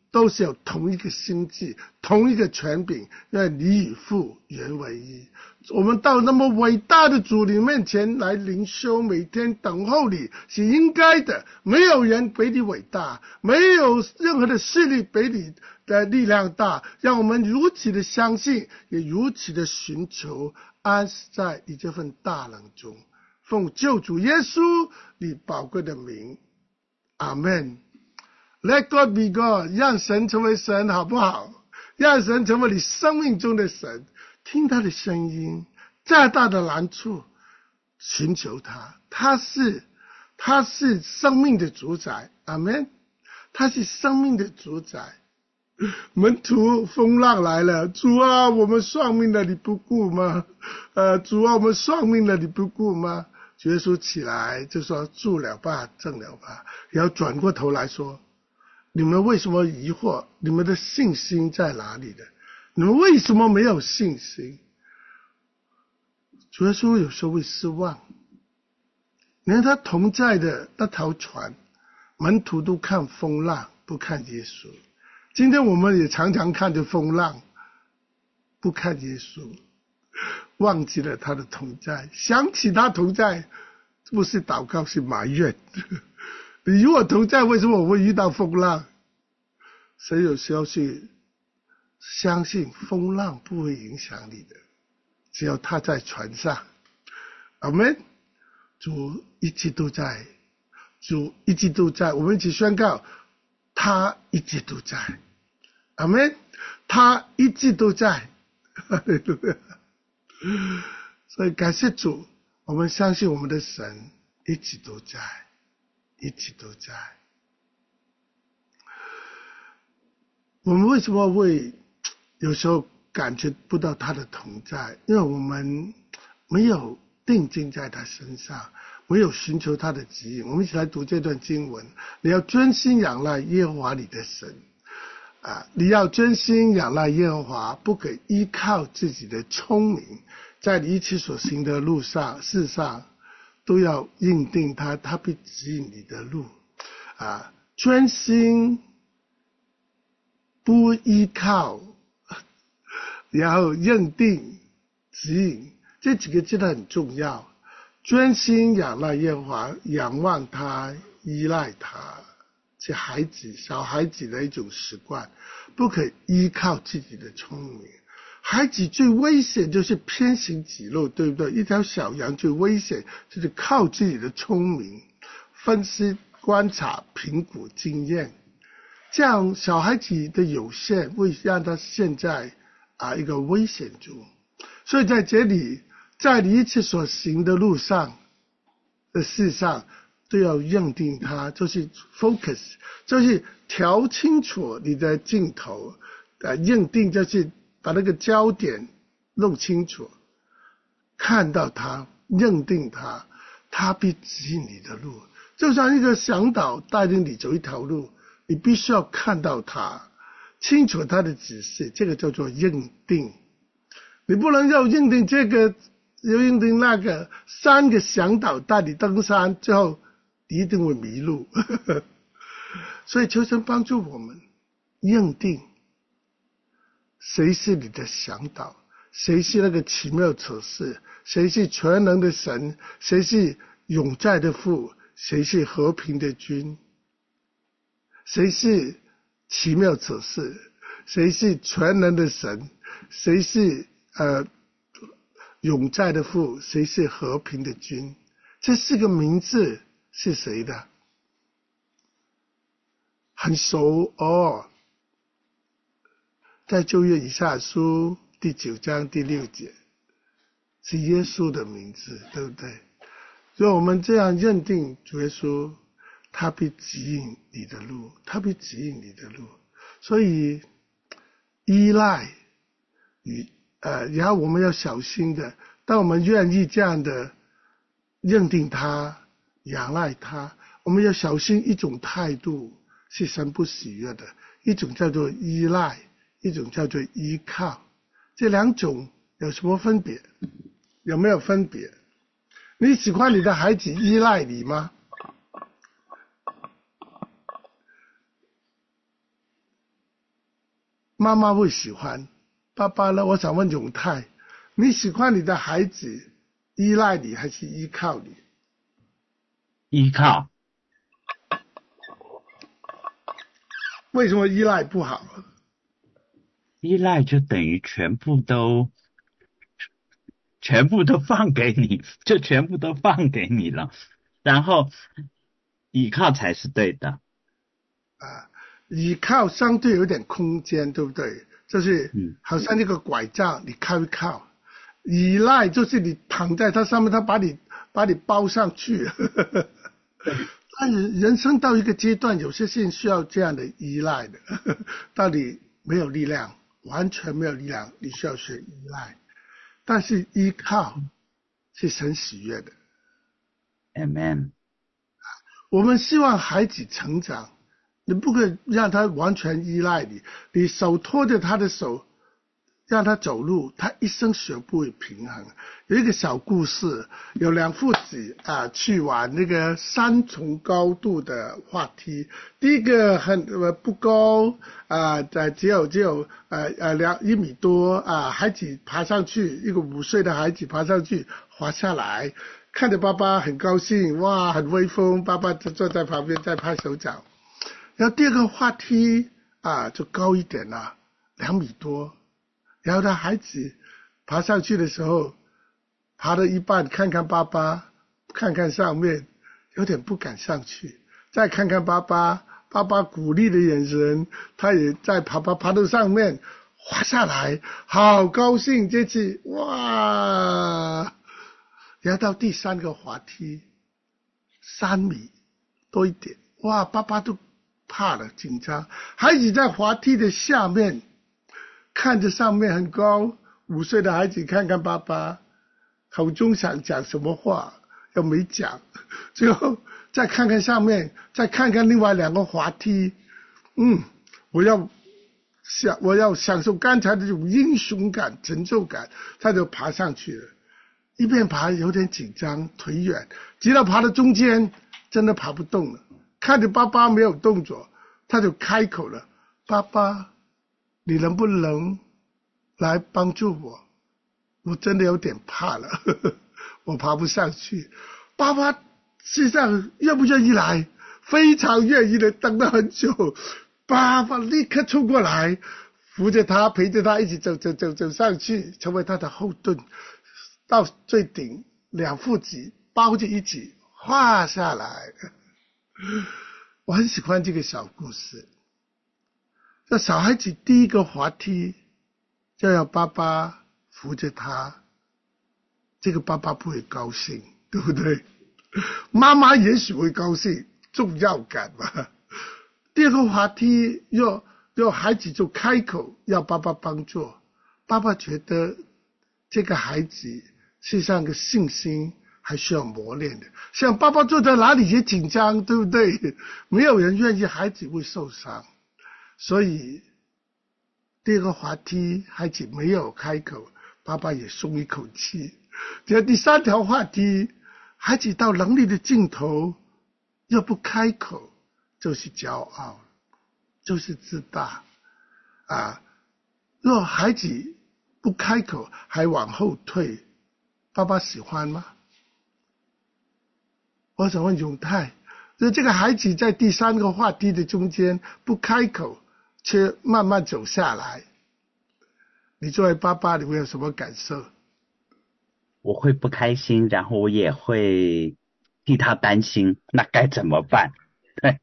都是有同一个心志，同一个权柄，因为你与父原为一。我们到那么伟大的主你面前来灵修，每天等候你是应该的，没有人比你伟大，没有任何的势力比你的力量大，让我们如此的相信，也如此的寻求，安息在你这份大能中，奉救主耶稣你宝贵的名，阿们。Let God be God， 让神成为神，好不好？让神成为你生命中的神，听他的声音，再大的难处寻求他，他是生命的主宰，阿们。他是生命的主宰。门徒风浪来了，主啊，我们丧命了，你不顾吗？主啊，我们丧命了，你不顾吗？主耶稣起来就说：住了吧，正了吧。然后转过头来说：你们为什么疑惑？你们的信心在哪里呢？你们为什么没有信心？主耶稣有时候会失望，连他同在的那条船，门徒都看风浪，不看耶稣。今天我们也常常看着风浪，不看耶稣，忘记了他的同在。想起他同在，不是祷告，是埋怨。你与我同在，为什么我会遇到风浪？谁有时候去相信风浪不会影响你的，只要他在船上。阿们。主一直都在，主一直都在。我们一起宣告，他一直都在。阿们。他一直都在。哈利路亚。所以感谢主，我们相信我们的神一直都在，一直都在。我们为什么会有时候感觉不到他的同在？因为我们没有定睛在他身上，没有寻求他的指引。我们一起来读这段经文：你要专心仰赖耶和华你的神你要专心仰赖耶和华，不可依靠自己的聪明，在你一切所行的路上事上都要认定他，他必指引你的路专心不依靠，然后认定指引，这几个真的很重要。专心仰赖耶和华，仰望他，依赖他，是小孩子的一种习惯，不可依靠自己的聪明。孩子最危险就是偏行己路，对不对？一条小羊最危险就是靠自己的聪明分析、观察、评估、经验，这样小孩子的有限会让他陷在一个危险中。所以在这里，在你一切所行的路上的事上都要认定它，就是 focus， 就是调清楚你的镜头认定就是把那个焦点弄清楚，看到它，认定它，它必指引你的路。就像一个向导带领你走一条路，你必须要看到它，清楚它的指示，这个叫做认定。你不能要认定这个又认定那个，3个向导带你登山，最后你一定会迷路。所以求神帮助我们认定谁是你的向导，谁是那个奇妙处事，谁是全能的神，谁是永在的父，谁是和平的君，谁是奇妙处事，谁是全能的神，谁是永在的父，谁是和平的君。这4个名字是谁的？很熟在旧约以赛亚书第9章第6节，是耶稣的名字，对不对？所以我们这样认定主耶稣，他必指引你的路，他必指引你的路。所以依赖然后我们要小心的，当我们愿意这样的认定他，仰赖他，我们要小心一种态度是神不喜悦的，一种叫做依赖，一种叫做依靠。这2种有什么分别？有没有分别？你喜欢你的孩子依赖你吗？ 妈妈会喜欢。爸爸呢，我想问永泰，你喜欢你的孩子依赖你还是依靠你？ 依靠。 为什么依赖不好？ 依赖就等于全部都放给你，就全部都放给你了，然后依靠才是对的。 依靠相对有点空间，对不对？就是好像那个拐杖，你靠一靠。依赖就是你躺在它上面，它把你包上去。但人生到一个阶段，有些事情需要这样的依赖的。到底没有力量，完全没有力量，你需要学依赖。但是依靠是神喜悦的。 Amen。 我们希望孩子成长，你不可以让他完全依赖你，你手托着他的手，让他走路，他一生学不会平衡。有一个小故事，有两父子去玩那个3重高度的滑梯，第一个很不高只有1米多孩子爬上去，一个5岁的孩子爬上去滑下来，看着爸爸很高兴，哇，很威风，爸爸就坐在旁边在拍手掌。然后第二个滑梯就高一点了，2米多。然后他孩子爬上去的时候，爬到一半看看爸爸，看看上面，有点不敢上去，再看看爸爸，爸爸鼓励的眼神，他也在爬到上面滑下来，好高兴，这次哇！然后到第3个滑梯3米多一点，哇，爸爸都怕了，紧张。孩子在滑梯的下面看着上面很高，5岁的孩子看看爸爸，口中想讲什么话又没讲，最后再看看上面，再看看另外2个滑梯，我要享受刚才的这种英雄感、成就感，他就爬上去了。一边爬有点紧张，腿软，直到爬到中间，真的爬不动了。看着爸爸没有动作，他就开口了：“爸爸，你能不能来帮助我？我真的有点怕了，我爬不上去。”爸爸实际上愿不愿意来？非常愿意的，等了很久。爸爸立刻冲过来，扶着他，陪着他一起走上去，成为他的后盾。到最顶，2父子抱着一起滑下来。我很喜欢这个小故事。这小孩子第一个滑梯就要爸爸扶着他，这个爸爸不会高兴，对不对？妈妈也许会高兴，重要感嘛。第二个滑梯要孩子就开口要爸爸帮助，爸爸觉得这个孩子实际上的信心还需要磨练的，像爸爸坐在哪里也紧张，对不对？没有人愿意孩子会受伤，所以第二个滑梯孩子没有开口，爸爸也松一口气。只要第3条滑梯，孩子到能力的尽头又不开口，就是骄傲，就是自大若孩子不开口还往后退，爸爸喜欢吗？我想问永泰，这个孩子在第3个滑梯的中间不开口，却慢慢走下来，你作为爸爸你会有什么感受？ 我会不开心，然后我也会替他担心，那该怎么办？对，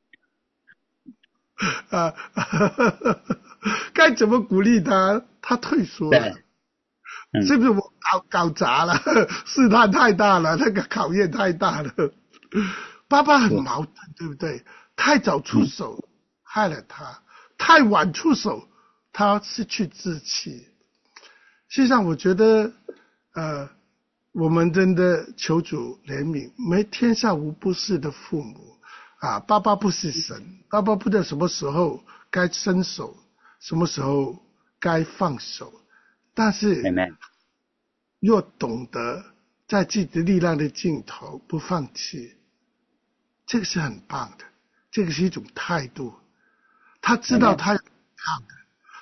该怎么鼓励他？他退缩了，是不是我搞砸了？试探太大了，那个考验太大了。爸爸很矛盾，对不对？太早出手害了他，太晚出手他失去志气。实际上我觉得我们真的求主怜悯，没天下无不是的父母爸爸不是神，爸爸不知道什么时候该伸手，什么时候该放手，但是若懂得在自己的力量的尽头不放弃，这个是很棒的，这个是一种态度。他知道他有抗的，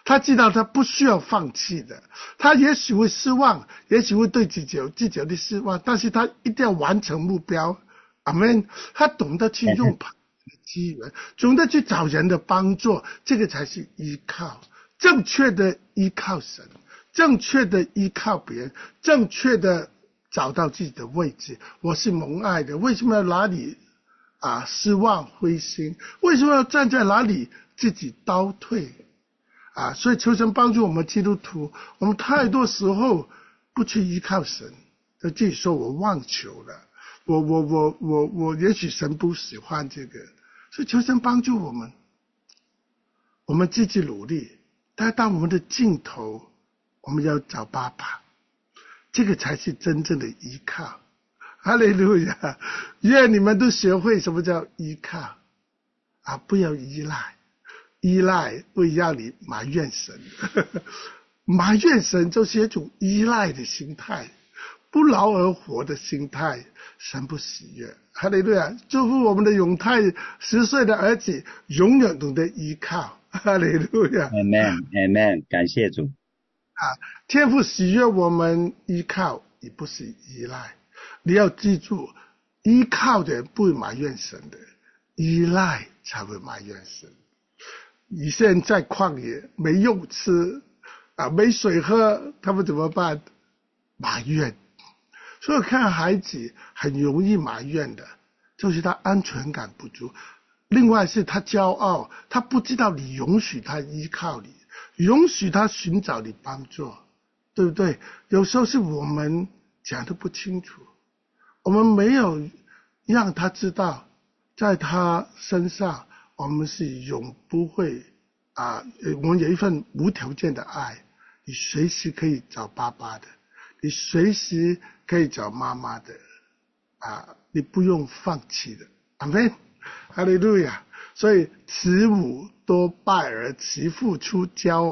他知道他不需要放弃的，他也许会失望，也许会对自己有的失望，但是他一定要完成目标。阿们，他懂得去用资源，懂得去找人的帮助，这个才是依靠，正确的依靠神，正确的依靠别人，正确的找到自己的位置。我是蒙爱的，为什么要哪里失望灰心？为什么要站在哪里自己倒退？所以求神帮助我们基督徒，我们太多时候不去依靠神，就自己说我忘求了，我也许神不喜欢这个，所以求神帮助我们，我们自己努力，但当我们的尽头，我们要找爸爸，这个才是真正的依靠。哈利路亚！愿你们都学会什么叫依靠不要依赖，依赖会让你埋怨神埋怨神就是一种依赖的心态，不劳而获的心态，神不喜悦。哈利路亚！祝福我们的永泰10岁的儿子永远懂得依靠。哈利路亚 Amen Amen， 感谢主。 天父喜悦我们依靠，也不是依赖。你要记住，依靠的人不会埋怨神的，依赖才会埋怨神。以色列人在旷野没肉吃没水喝，他们怎么办？埋怨。所以看孩子很容易埋怨的，就是他安全感不足。另外是他骄傲，他不知道你容许他依靠你，容许他寻找你帮助，对不对？有时候是我们讲得不清楚，我们没有让他知道，在他身上我们是永不会我们有一份无条件的爱，你随时可以找爸爸的，你随时可以找妈妈的你不用放弃的。阿们，哈利路亚！所以慈母多败儿，其父出骄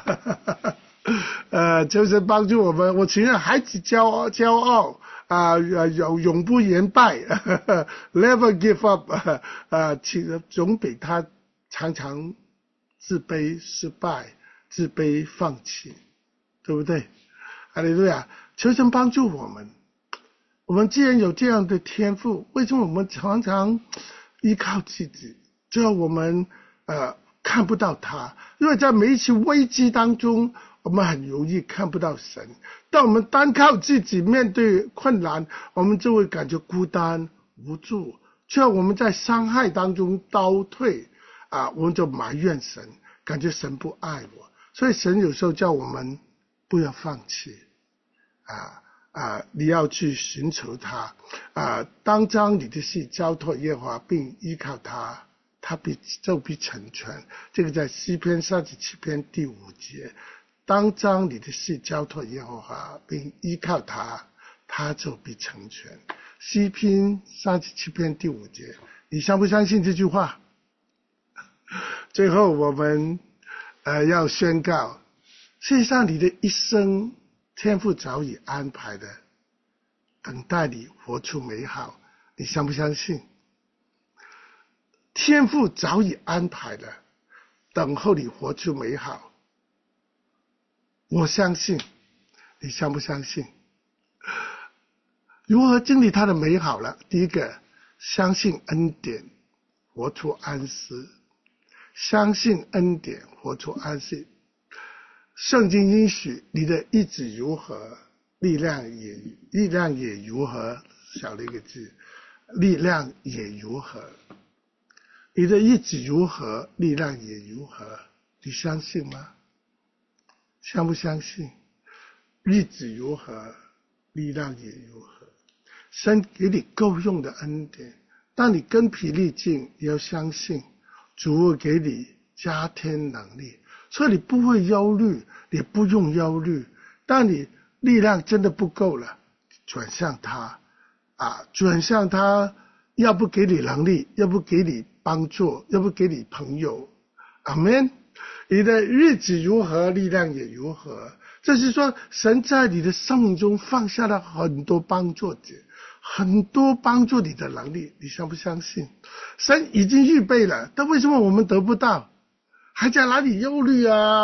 儿求神帮助我们。我承认孩子骄傲永不言败never give up 总比他常常自卑失败，自卑放弃，对不对？哈利路亚！求神帮助我们。我们既然有这样的天赋，为什么我们常常依靠自己，只要我们看不到他？因为在每一次危机当中，我们很容易看不到神。当我们单靠自己面对困难，我们就会感觉孤单无助，只要我们在伤害当中倒退我们就埋怨神，感觉神不爱我。所以神有时候叫我们不要放弃你要去寻求他当将你的事交托耶和华，并依靠他，他必成全。这个在诗篇37篇第5节，当将你的事交托耶和华，并依靠他，他就必成全。诗篇37篇第5节，你相不相信这句话？最后我们要宣告，世界上你的一生天父早已安排的，等待你活出美好，你相不相信？天父早已安排了，等候你活出美好，我相信，你相不相信？如何经历他的美好了？第一个，相信恩典，活出安息。相信恩典，活出安息。圣经应许你的意志如何，力量也如何。少了一个字，力量也如何。你的意志如何，力量也如何。你相信吗？相不相信？意志如何，力量也如何。神给你够用的恩典，当你筋疲力尽，也要相信主会给你加添能力，所以你不会忧虑，也不用忧虑。当你力量真的不够了，转向他转向他，要不给你能力，要不给你帮助，要不给你朋友。阿们。你的日子如何，力量也如何。这是说神在你的生命中放下了很多帮助者，很多帮助你的能力，你相不相信？神已经预备了，但为什么我们得不到？还在哪里忧虑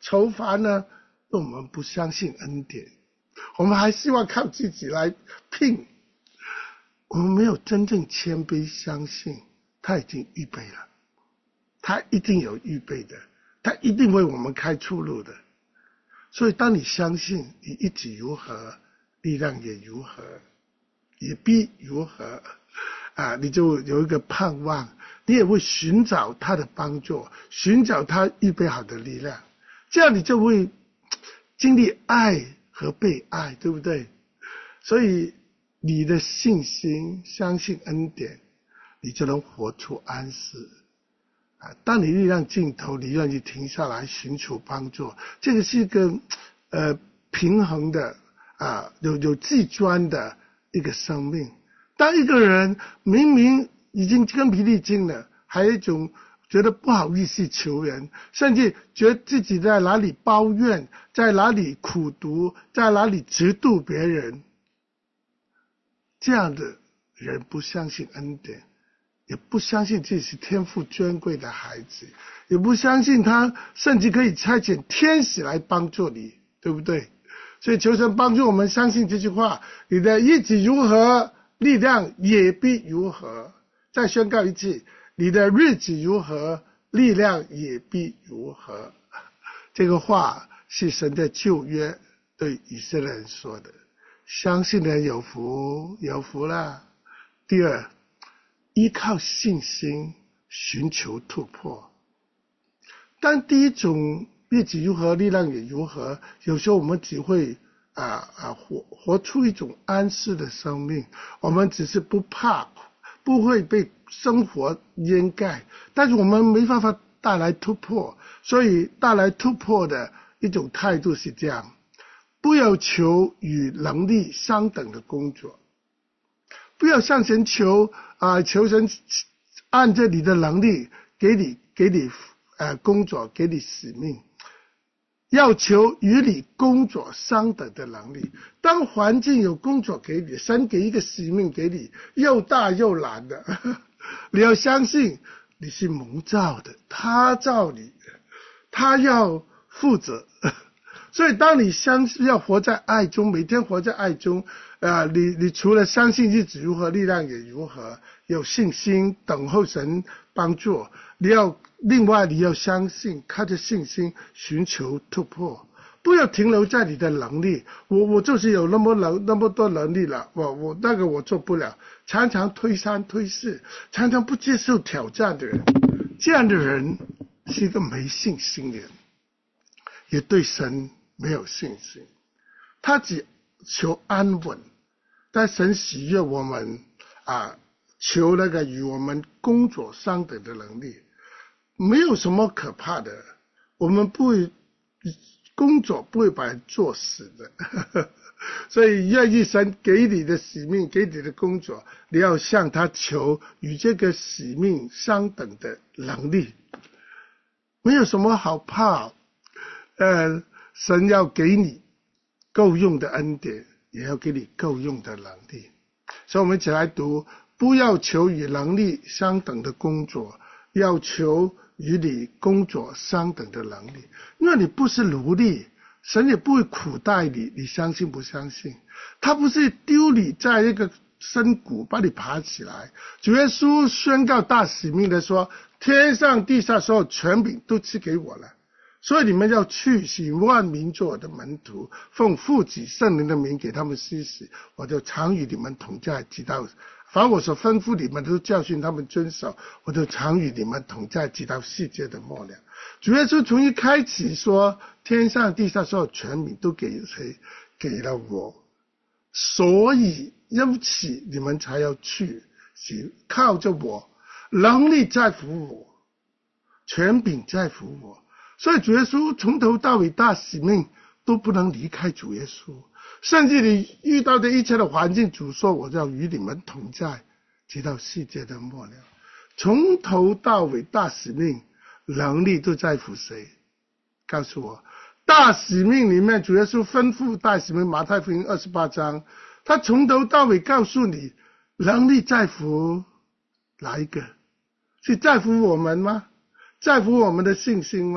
愁烦呢？我们不相信恩典，我们还希望靠自己来拼，我们没有真正谦卑相信他已经预备了，他一定有预备的，他一定为我们开出路的。所以当你相信你一己如何，力量也如何，也必如何你就有一个盼望，你也会寻找他的帮助，寻找他预备好的力量，这样你就会经历爱和被爱，对不对？所以你的信心相信恩典，你就能活出安息当你力量尽头，你愿意停下来寻求帮助，这个是一个平衡的有极端的一个生命。当一个人明明已经筋疲力尽了，还有一种觉得不好意思求人，甚至觉得自己在哪里抱怨，在哪里苦读，在哪里嫉妒别人，这样的人不相信恩典，也不相信自己是天父尊贵的孩子，也不相信他甚至可以差遣天使来帮助你，对不对？所以求神帮助我们相信这句话，你的意志如何，力量也必如何。再宣告一次，你的日子如何，力量也必如何。这个话是神的旧约对以色列人说的，相信的人有福，有福了。第二，依靠信心寻求突破。当第一种日子如何，力量也如何，有时候我们只会活出一种安适的生命，我们只是不怕，不会被生活掩盖，但是我们没办法带来突破。所以带来突破的一种态度是这样，不要求与能力相等的工作，不要向神求求神按着你的能力给你工作，给你使命，要求与你工作相等的能力。当环境有工作给你，神给一个使命给你，又大又难的你要相信你是蒙召的，他造你，他要负责所以当你要活在爱中，每天活在爱中你除了相信日子如何，力量也如何，有信心等候神帮助，另外你要相信，靠着信心寻求突破，不要停留在你的能力，我就是有那么多能力了，我那个我做不了，常常推三推四，常常不接受挑战的人，这样的人是一个没信心的人，也对神没有信心，他只求安稳，但神喜悦我们求那个与我们工作相等的能力，没有什么可怕的，我们不会工作不会把人做死的所以愿意神给你的使命，给你的工作，你要向他求与这个使命相等的能力，没有什么好怕神要给你够用的恩典，也要给你够用的能力。所以我们一起来读，不要求与能力相等的工作，要求与你工作相等的能力。因为你不是奴隶，神也不会苦待你，你相信不相信？他不是丢你在一个深谷把你爬起来。主耶稣宣告大使命的说，天上地下所有权柄都赐给我了，所以你们要去，使万民做我的门徒，奉父子圣灵的名给他们施洗，我就常与你们同在，直到凡我所吩咐你们都教训他们遵守，我就常与你们同在，直到世界的末了。主耶稣从一开始说，天上地下所有权柄都给谁？给了我，所以因此你们才要去，靠着我，能力在乎我，权柄在乎我。所以主耶稣从头到尾大使命都不能离开主耶稣，甚至你遇到的一切的环境，主说我要与你们同在，直到世界的末了。从头到尾大使命能力都在乎谁？告诉我，大使命里面主耶稣吩咐大使命，马太福音28章，他从头到尾告诉你，能力在乎哪一个？是在乎我们吗？在乎我们的信心吗？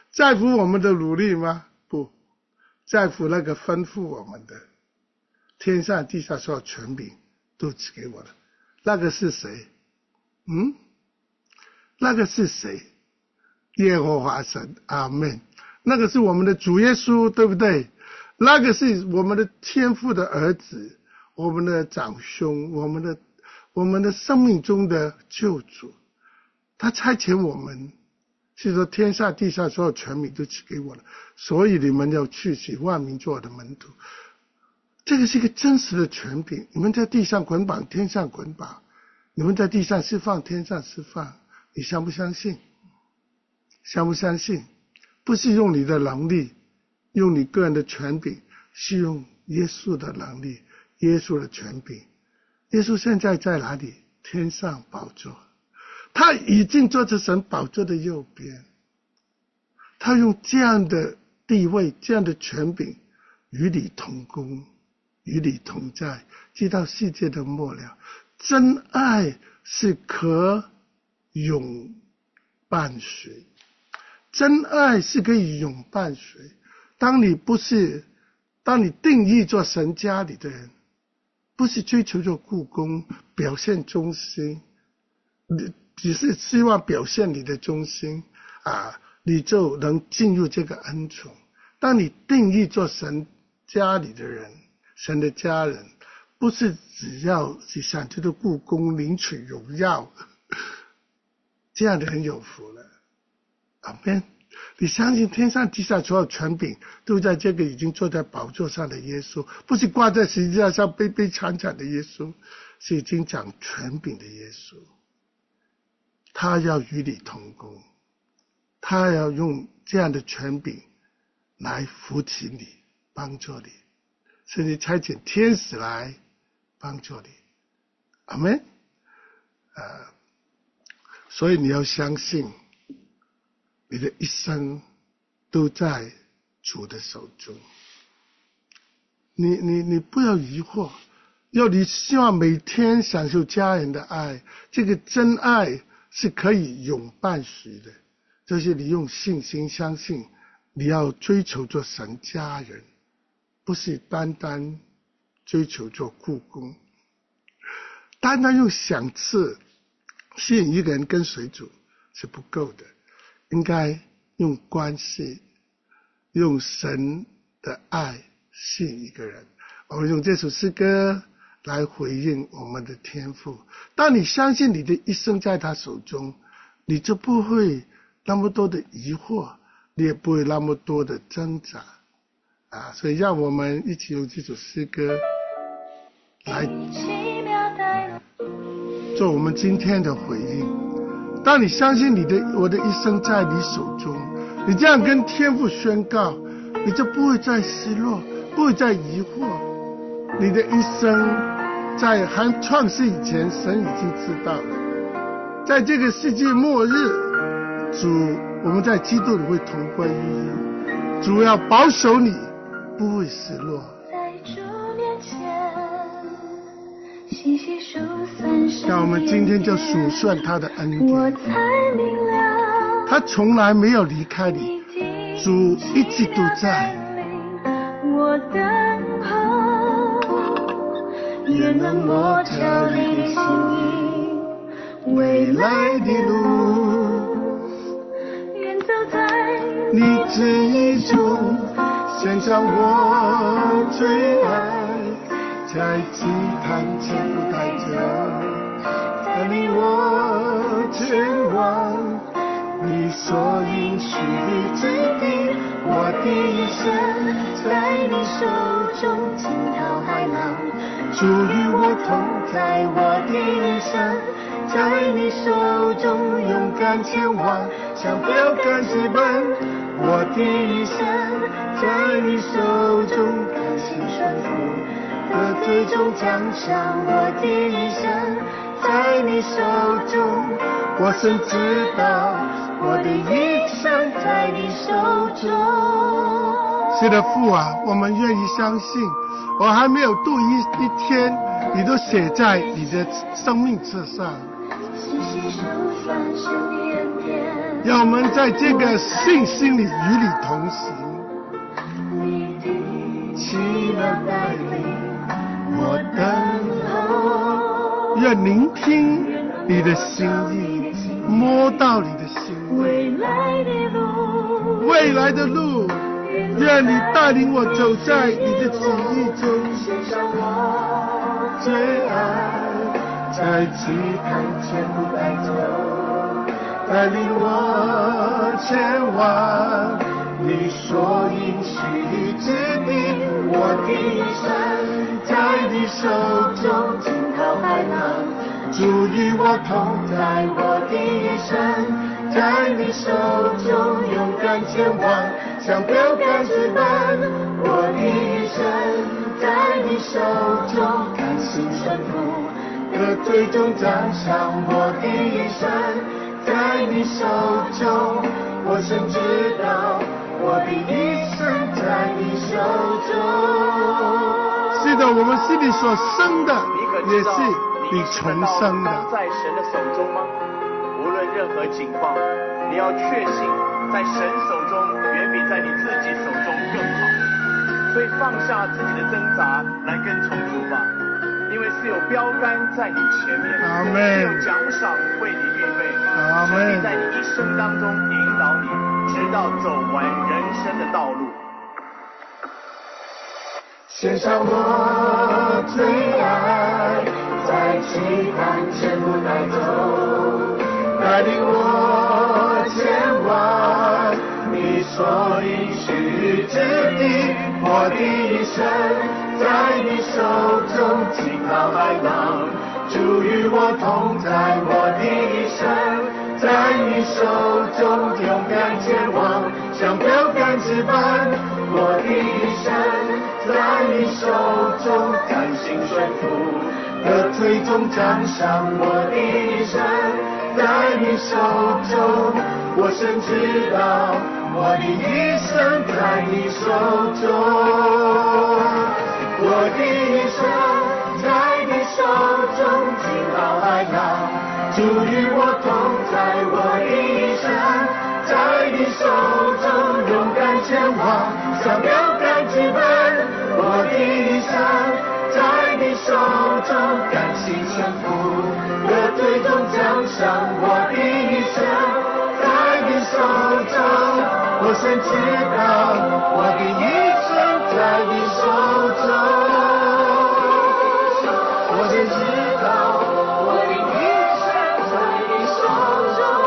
在乎我们的努力吗？不，在乎那个吩咐我们的，天上地下所有权柄都赐给我了。那个是谁？那个是谁？耶和华神，阿们。那个是我们的主耶稣，对不对？那个是我们的天父的儿子，我们的长兄，我们的生命中的救主。他差遣我们，是说天下地下所有权柄都赐给我了，所以你们要去使万民做我的门徒。这个是一个真实的权柄，你们在地上捆绑，天上捆绑；你们在地上释放，天上释放。你相不相信？相不相信？不是用你的能力，用你个人的权柄，是用耶稣的能力，耶稣的权柄。耶稣现在在哪里？天上宝座，他已经坐在神宝座的右边。他用这样的地位，这样的权柄，与你同工，与你同在，直到世界的末了。真爱是可永伴随，真爱是可以永伴随。当你定义做神家里的人，不是追求做故宫，表现忠心，你只是希望表现你的忠心你就能进入这个恩宠。当你定义做神家里的人，神的家人，不是只要去想这个故宫领取荣耀，这样的人有福了。阿们。你相信天上地下所有权柄都在这个已经坐在宝座上的耶稣，不是挂在十字架上悲悲惨惨的耶稣，是已经讲权柄的耶稣。他要与你同工，他要用这样的权柄来扶持你，帮助你，甚至差遣天使来帮助你。阿们。所以你要相信，你的一生都在主的手中。你不要疑惑，你希望每天享受家人的爱，这个真爱是可以永伴随的。就是你用信心相信，你要追求做神家人，不是单单追求做故宫，单单用赏赐吸引一个人跟随主是不够的，应该用关系，用神的爱吸引一个人。我们用这首诗歌来回应我们的天父。当你相信你的一生在他手中，你就不会那么多的疑惑，你也不会那么多的挣扎所以让我们一起用这首诗歌来做我们今天的回应。当你相信我的一生在你手中，你这样跟天父宣告，你就不会再失落，不会再疑惑。你的一生在还创世以前，神已经知道了。在这个世界末日，主，我们在基督里会同归于一。主要保守你，不会失落。 在主面前细细数算生那我们今天就数算他的恩典， 我才明了他从来没有离开你，主一直都在。 我等候，愿能摸着你的心意，未来的路，愿走在你旨意中，献上我最爱，在祭坛前不带着，带领我前往你所应许的之地。我的一生在你手中，惊涛骇浪，主与我同在。我的一生在你手中，勇敢前往，向标杆直奔。我的一生在你手中，甘心顺服，和最终奖赏。我的一生在你手中，我深知道我的一生在你手中。是的，父啊，我们愿意相信，我还没有度一天，你都写在你的生命册上。 细细数算生的恩典， 让我们在这个信心里与你同行。奇妙带领我等候，愿聆听你的心意，摸到你的心意。未来的路，愿你带领我走在你的旨意中。最爱在期盼全部带走，带领我前往你所应许之地。我的一生在你手中惊涛骇浪，主与我同在。我的一生在你手中勇敢前往，像标杆直奔。我的一生在你手中甘心顺服，得最终奖赏。我的一生在你手中，我深知道我的一生在你手中。是的，我们心里所生的也是你重生的。 在神的手中吗？无论任何情况，你要确信在神手中远比在你自己手中更好。所以放下自己的挣扎，来跟从主吧，因为是有标杆在你前面，是有奖赏为你预备，神必在你一生当中引导你，直到走完人生的道路。 献上我最爱，在期盼全部带走，带领我前往你所应许之地。我的一生在你手中惊涛骇浪，主与我同在。我的一生在你手中勇敢前往，像标杆直奔。我的一生在你手中甘心顺服，得最终奖赏。我的一生在你手中，我深知道我的一生在你手中。我的一生在你手中惊涛骇浪，主与我同在。我的一生在你手中勇敢前往，像标杆直奔。我的一生在你手中甘心顺服，得最终奖赏。我的一生在你手中，我深知道我的一生在你手中，我深知道我的一生在你手中。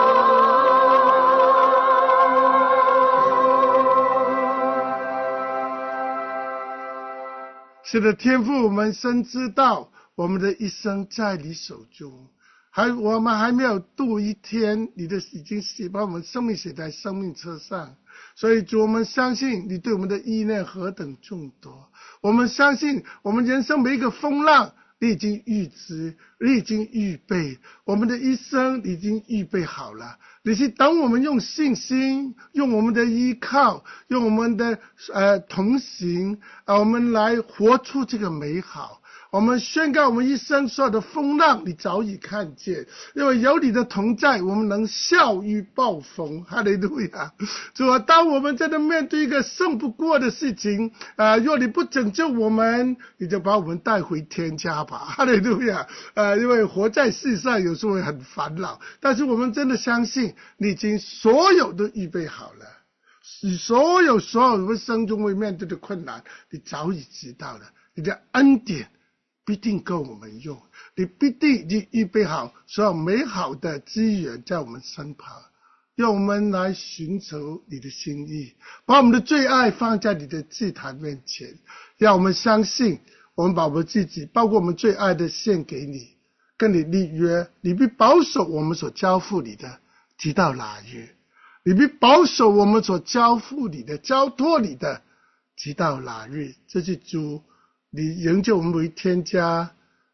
是的，天父，我们深知道我们的一生在你手中，我们还没有度一天，你的已经把我们生命写在生命册上。所以主，我们相信你对我们的意念何等众多，我们相信我们人生每一个风浪你已经预知，你已经预备，我们的一生你已经预备好了。你是等我们用信心，用我们的依靠，用我们的同行，我们来活出这个美好。我们宣告我们一生所有的风浪你早已看见，因为有你的同在，我们能笑于暴风。哈利路亚！主啊，当我们真的面对一个胜不过的事情，若你不拯救我们，你就把我们带回天家吧。哈利路亚！因为活在世上有时候会很烦恼，但是我们真的相信你已经所有都预备好了，所有我们生中会面对的困难你早已知道了，你的恩典必定够我们用，你必定已经预备好所有美好的资源在我们身旁，让我们来寻求你的心意，把我们的最爱放在你的祭坛面前，让我们相信我们把我们自己包括我们最爱的献给你，跟你立约，你必保守我们所交付你的直到那日，你必保守我们所交付你的交托你的直到那日。这是主你仍旧我们为天家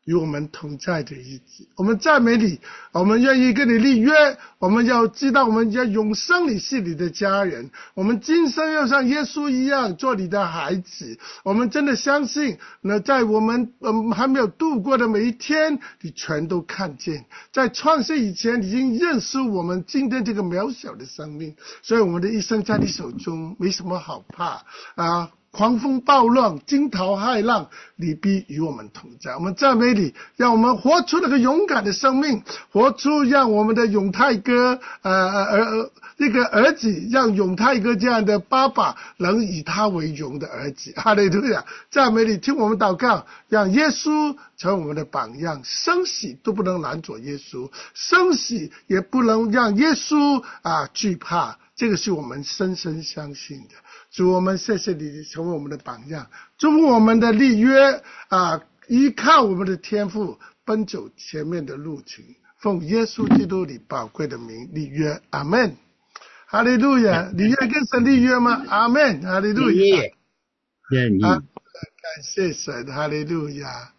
与我们同在的日子。我们赞美你，我们愿意跟你立约，我们要知道我们要永生你是你的家人，我们今生要像耶稣一样做你的孩子。我们真的相信，那在我们还没有度过的每一天，你全都看见，在创世以前已经认识我们今天这个渺小的生命，所以我们的一生在你手中，没什么好怕啊！狂风暴浪，惊涛骇浪，你必与我们同在。我们赞美你，让我们活出那个勇敢的生命，活出让我们的永泰哥那个儿子，让永泰哥这样的爸爸能以他为荣的儿子。哈利路亚！赞美你，听我们祷告，让耶稣成为我们的榜样，生死都不能拦阻耶稣，生死也不能让耶稣惧怕。这个是我们深深相信的。主，我们谢谢你成为我们的榜样，祝福我们的立约依靠我们的天父奔走前面的路程，奉耶稣基督你宝贵的名立约，阿们。哈利路亚！你愿跟神立约吗？阿们，哈利路亚！ 愿意。 感谢神，哈利路亚。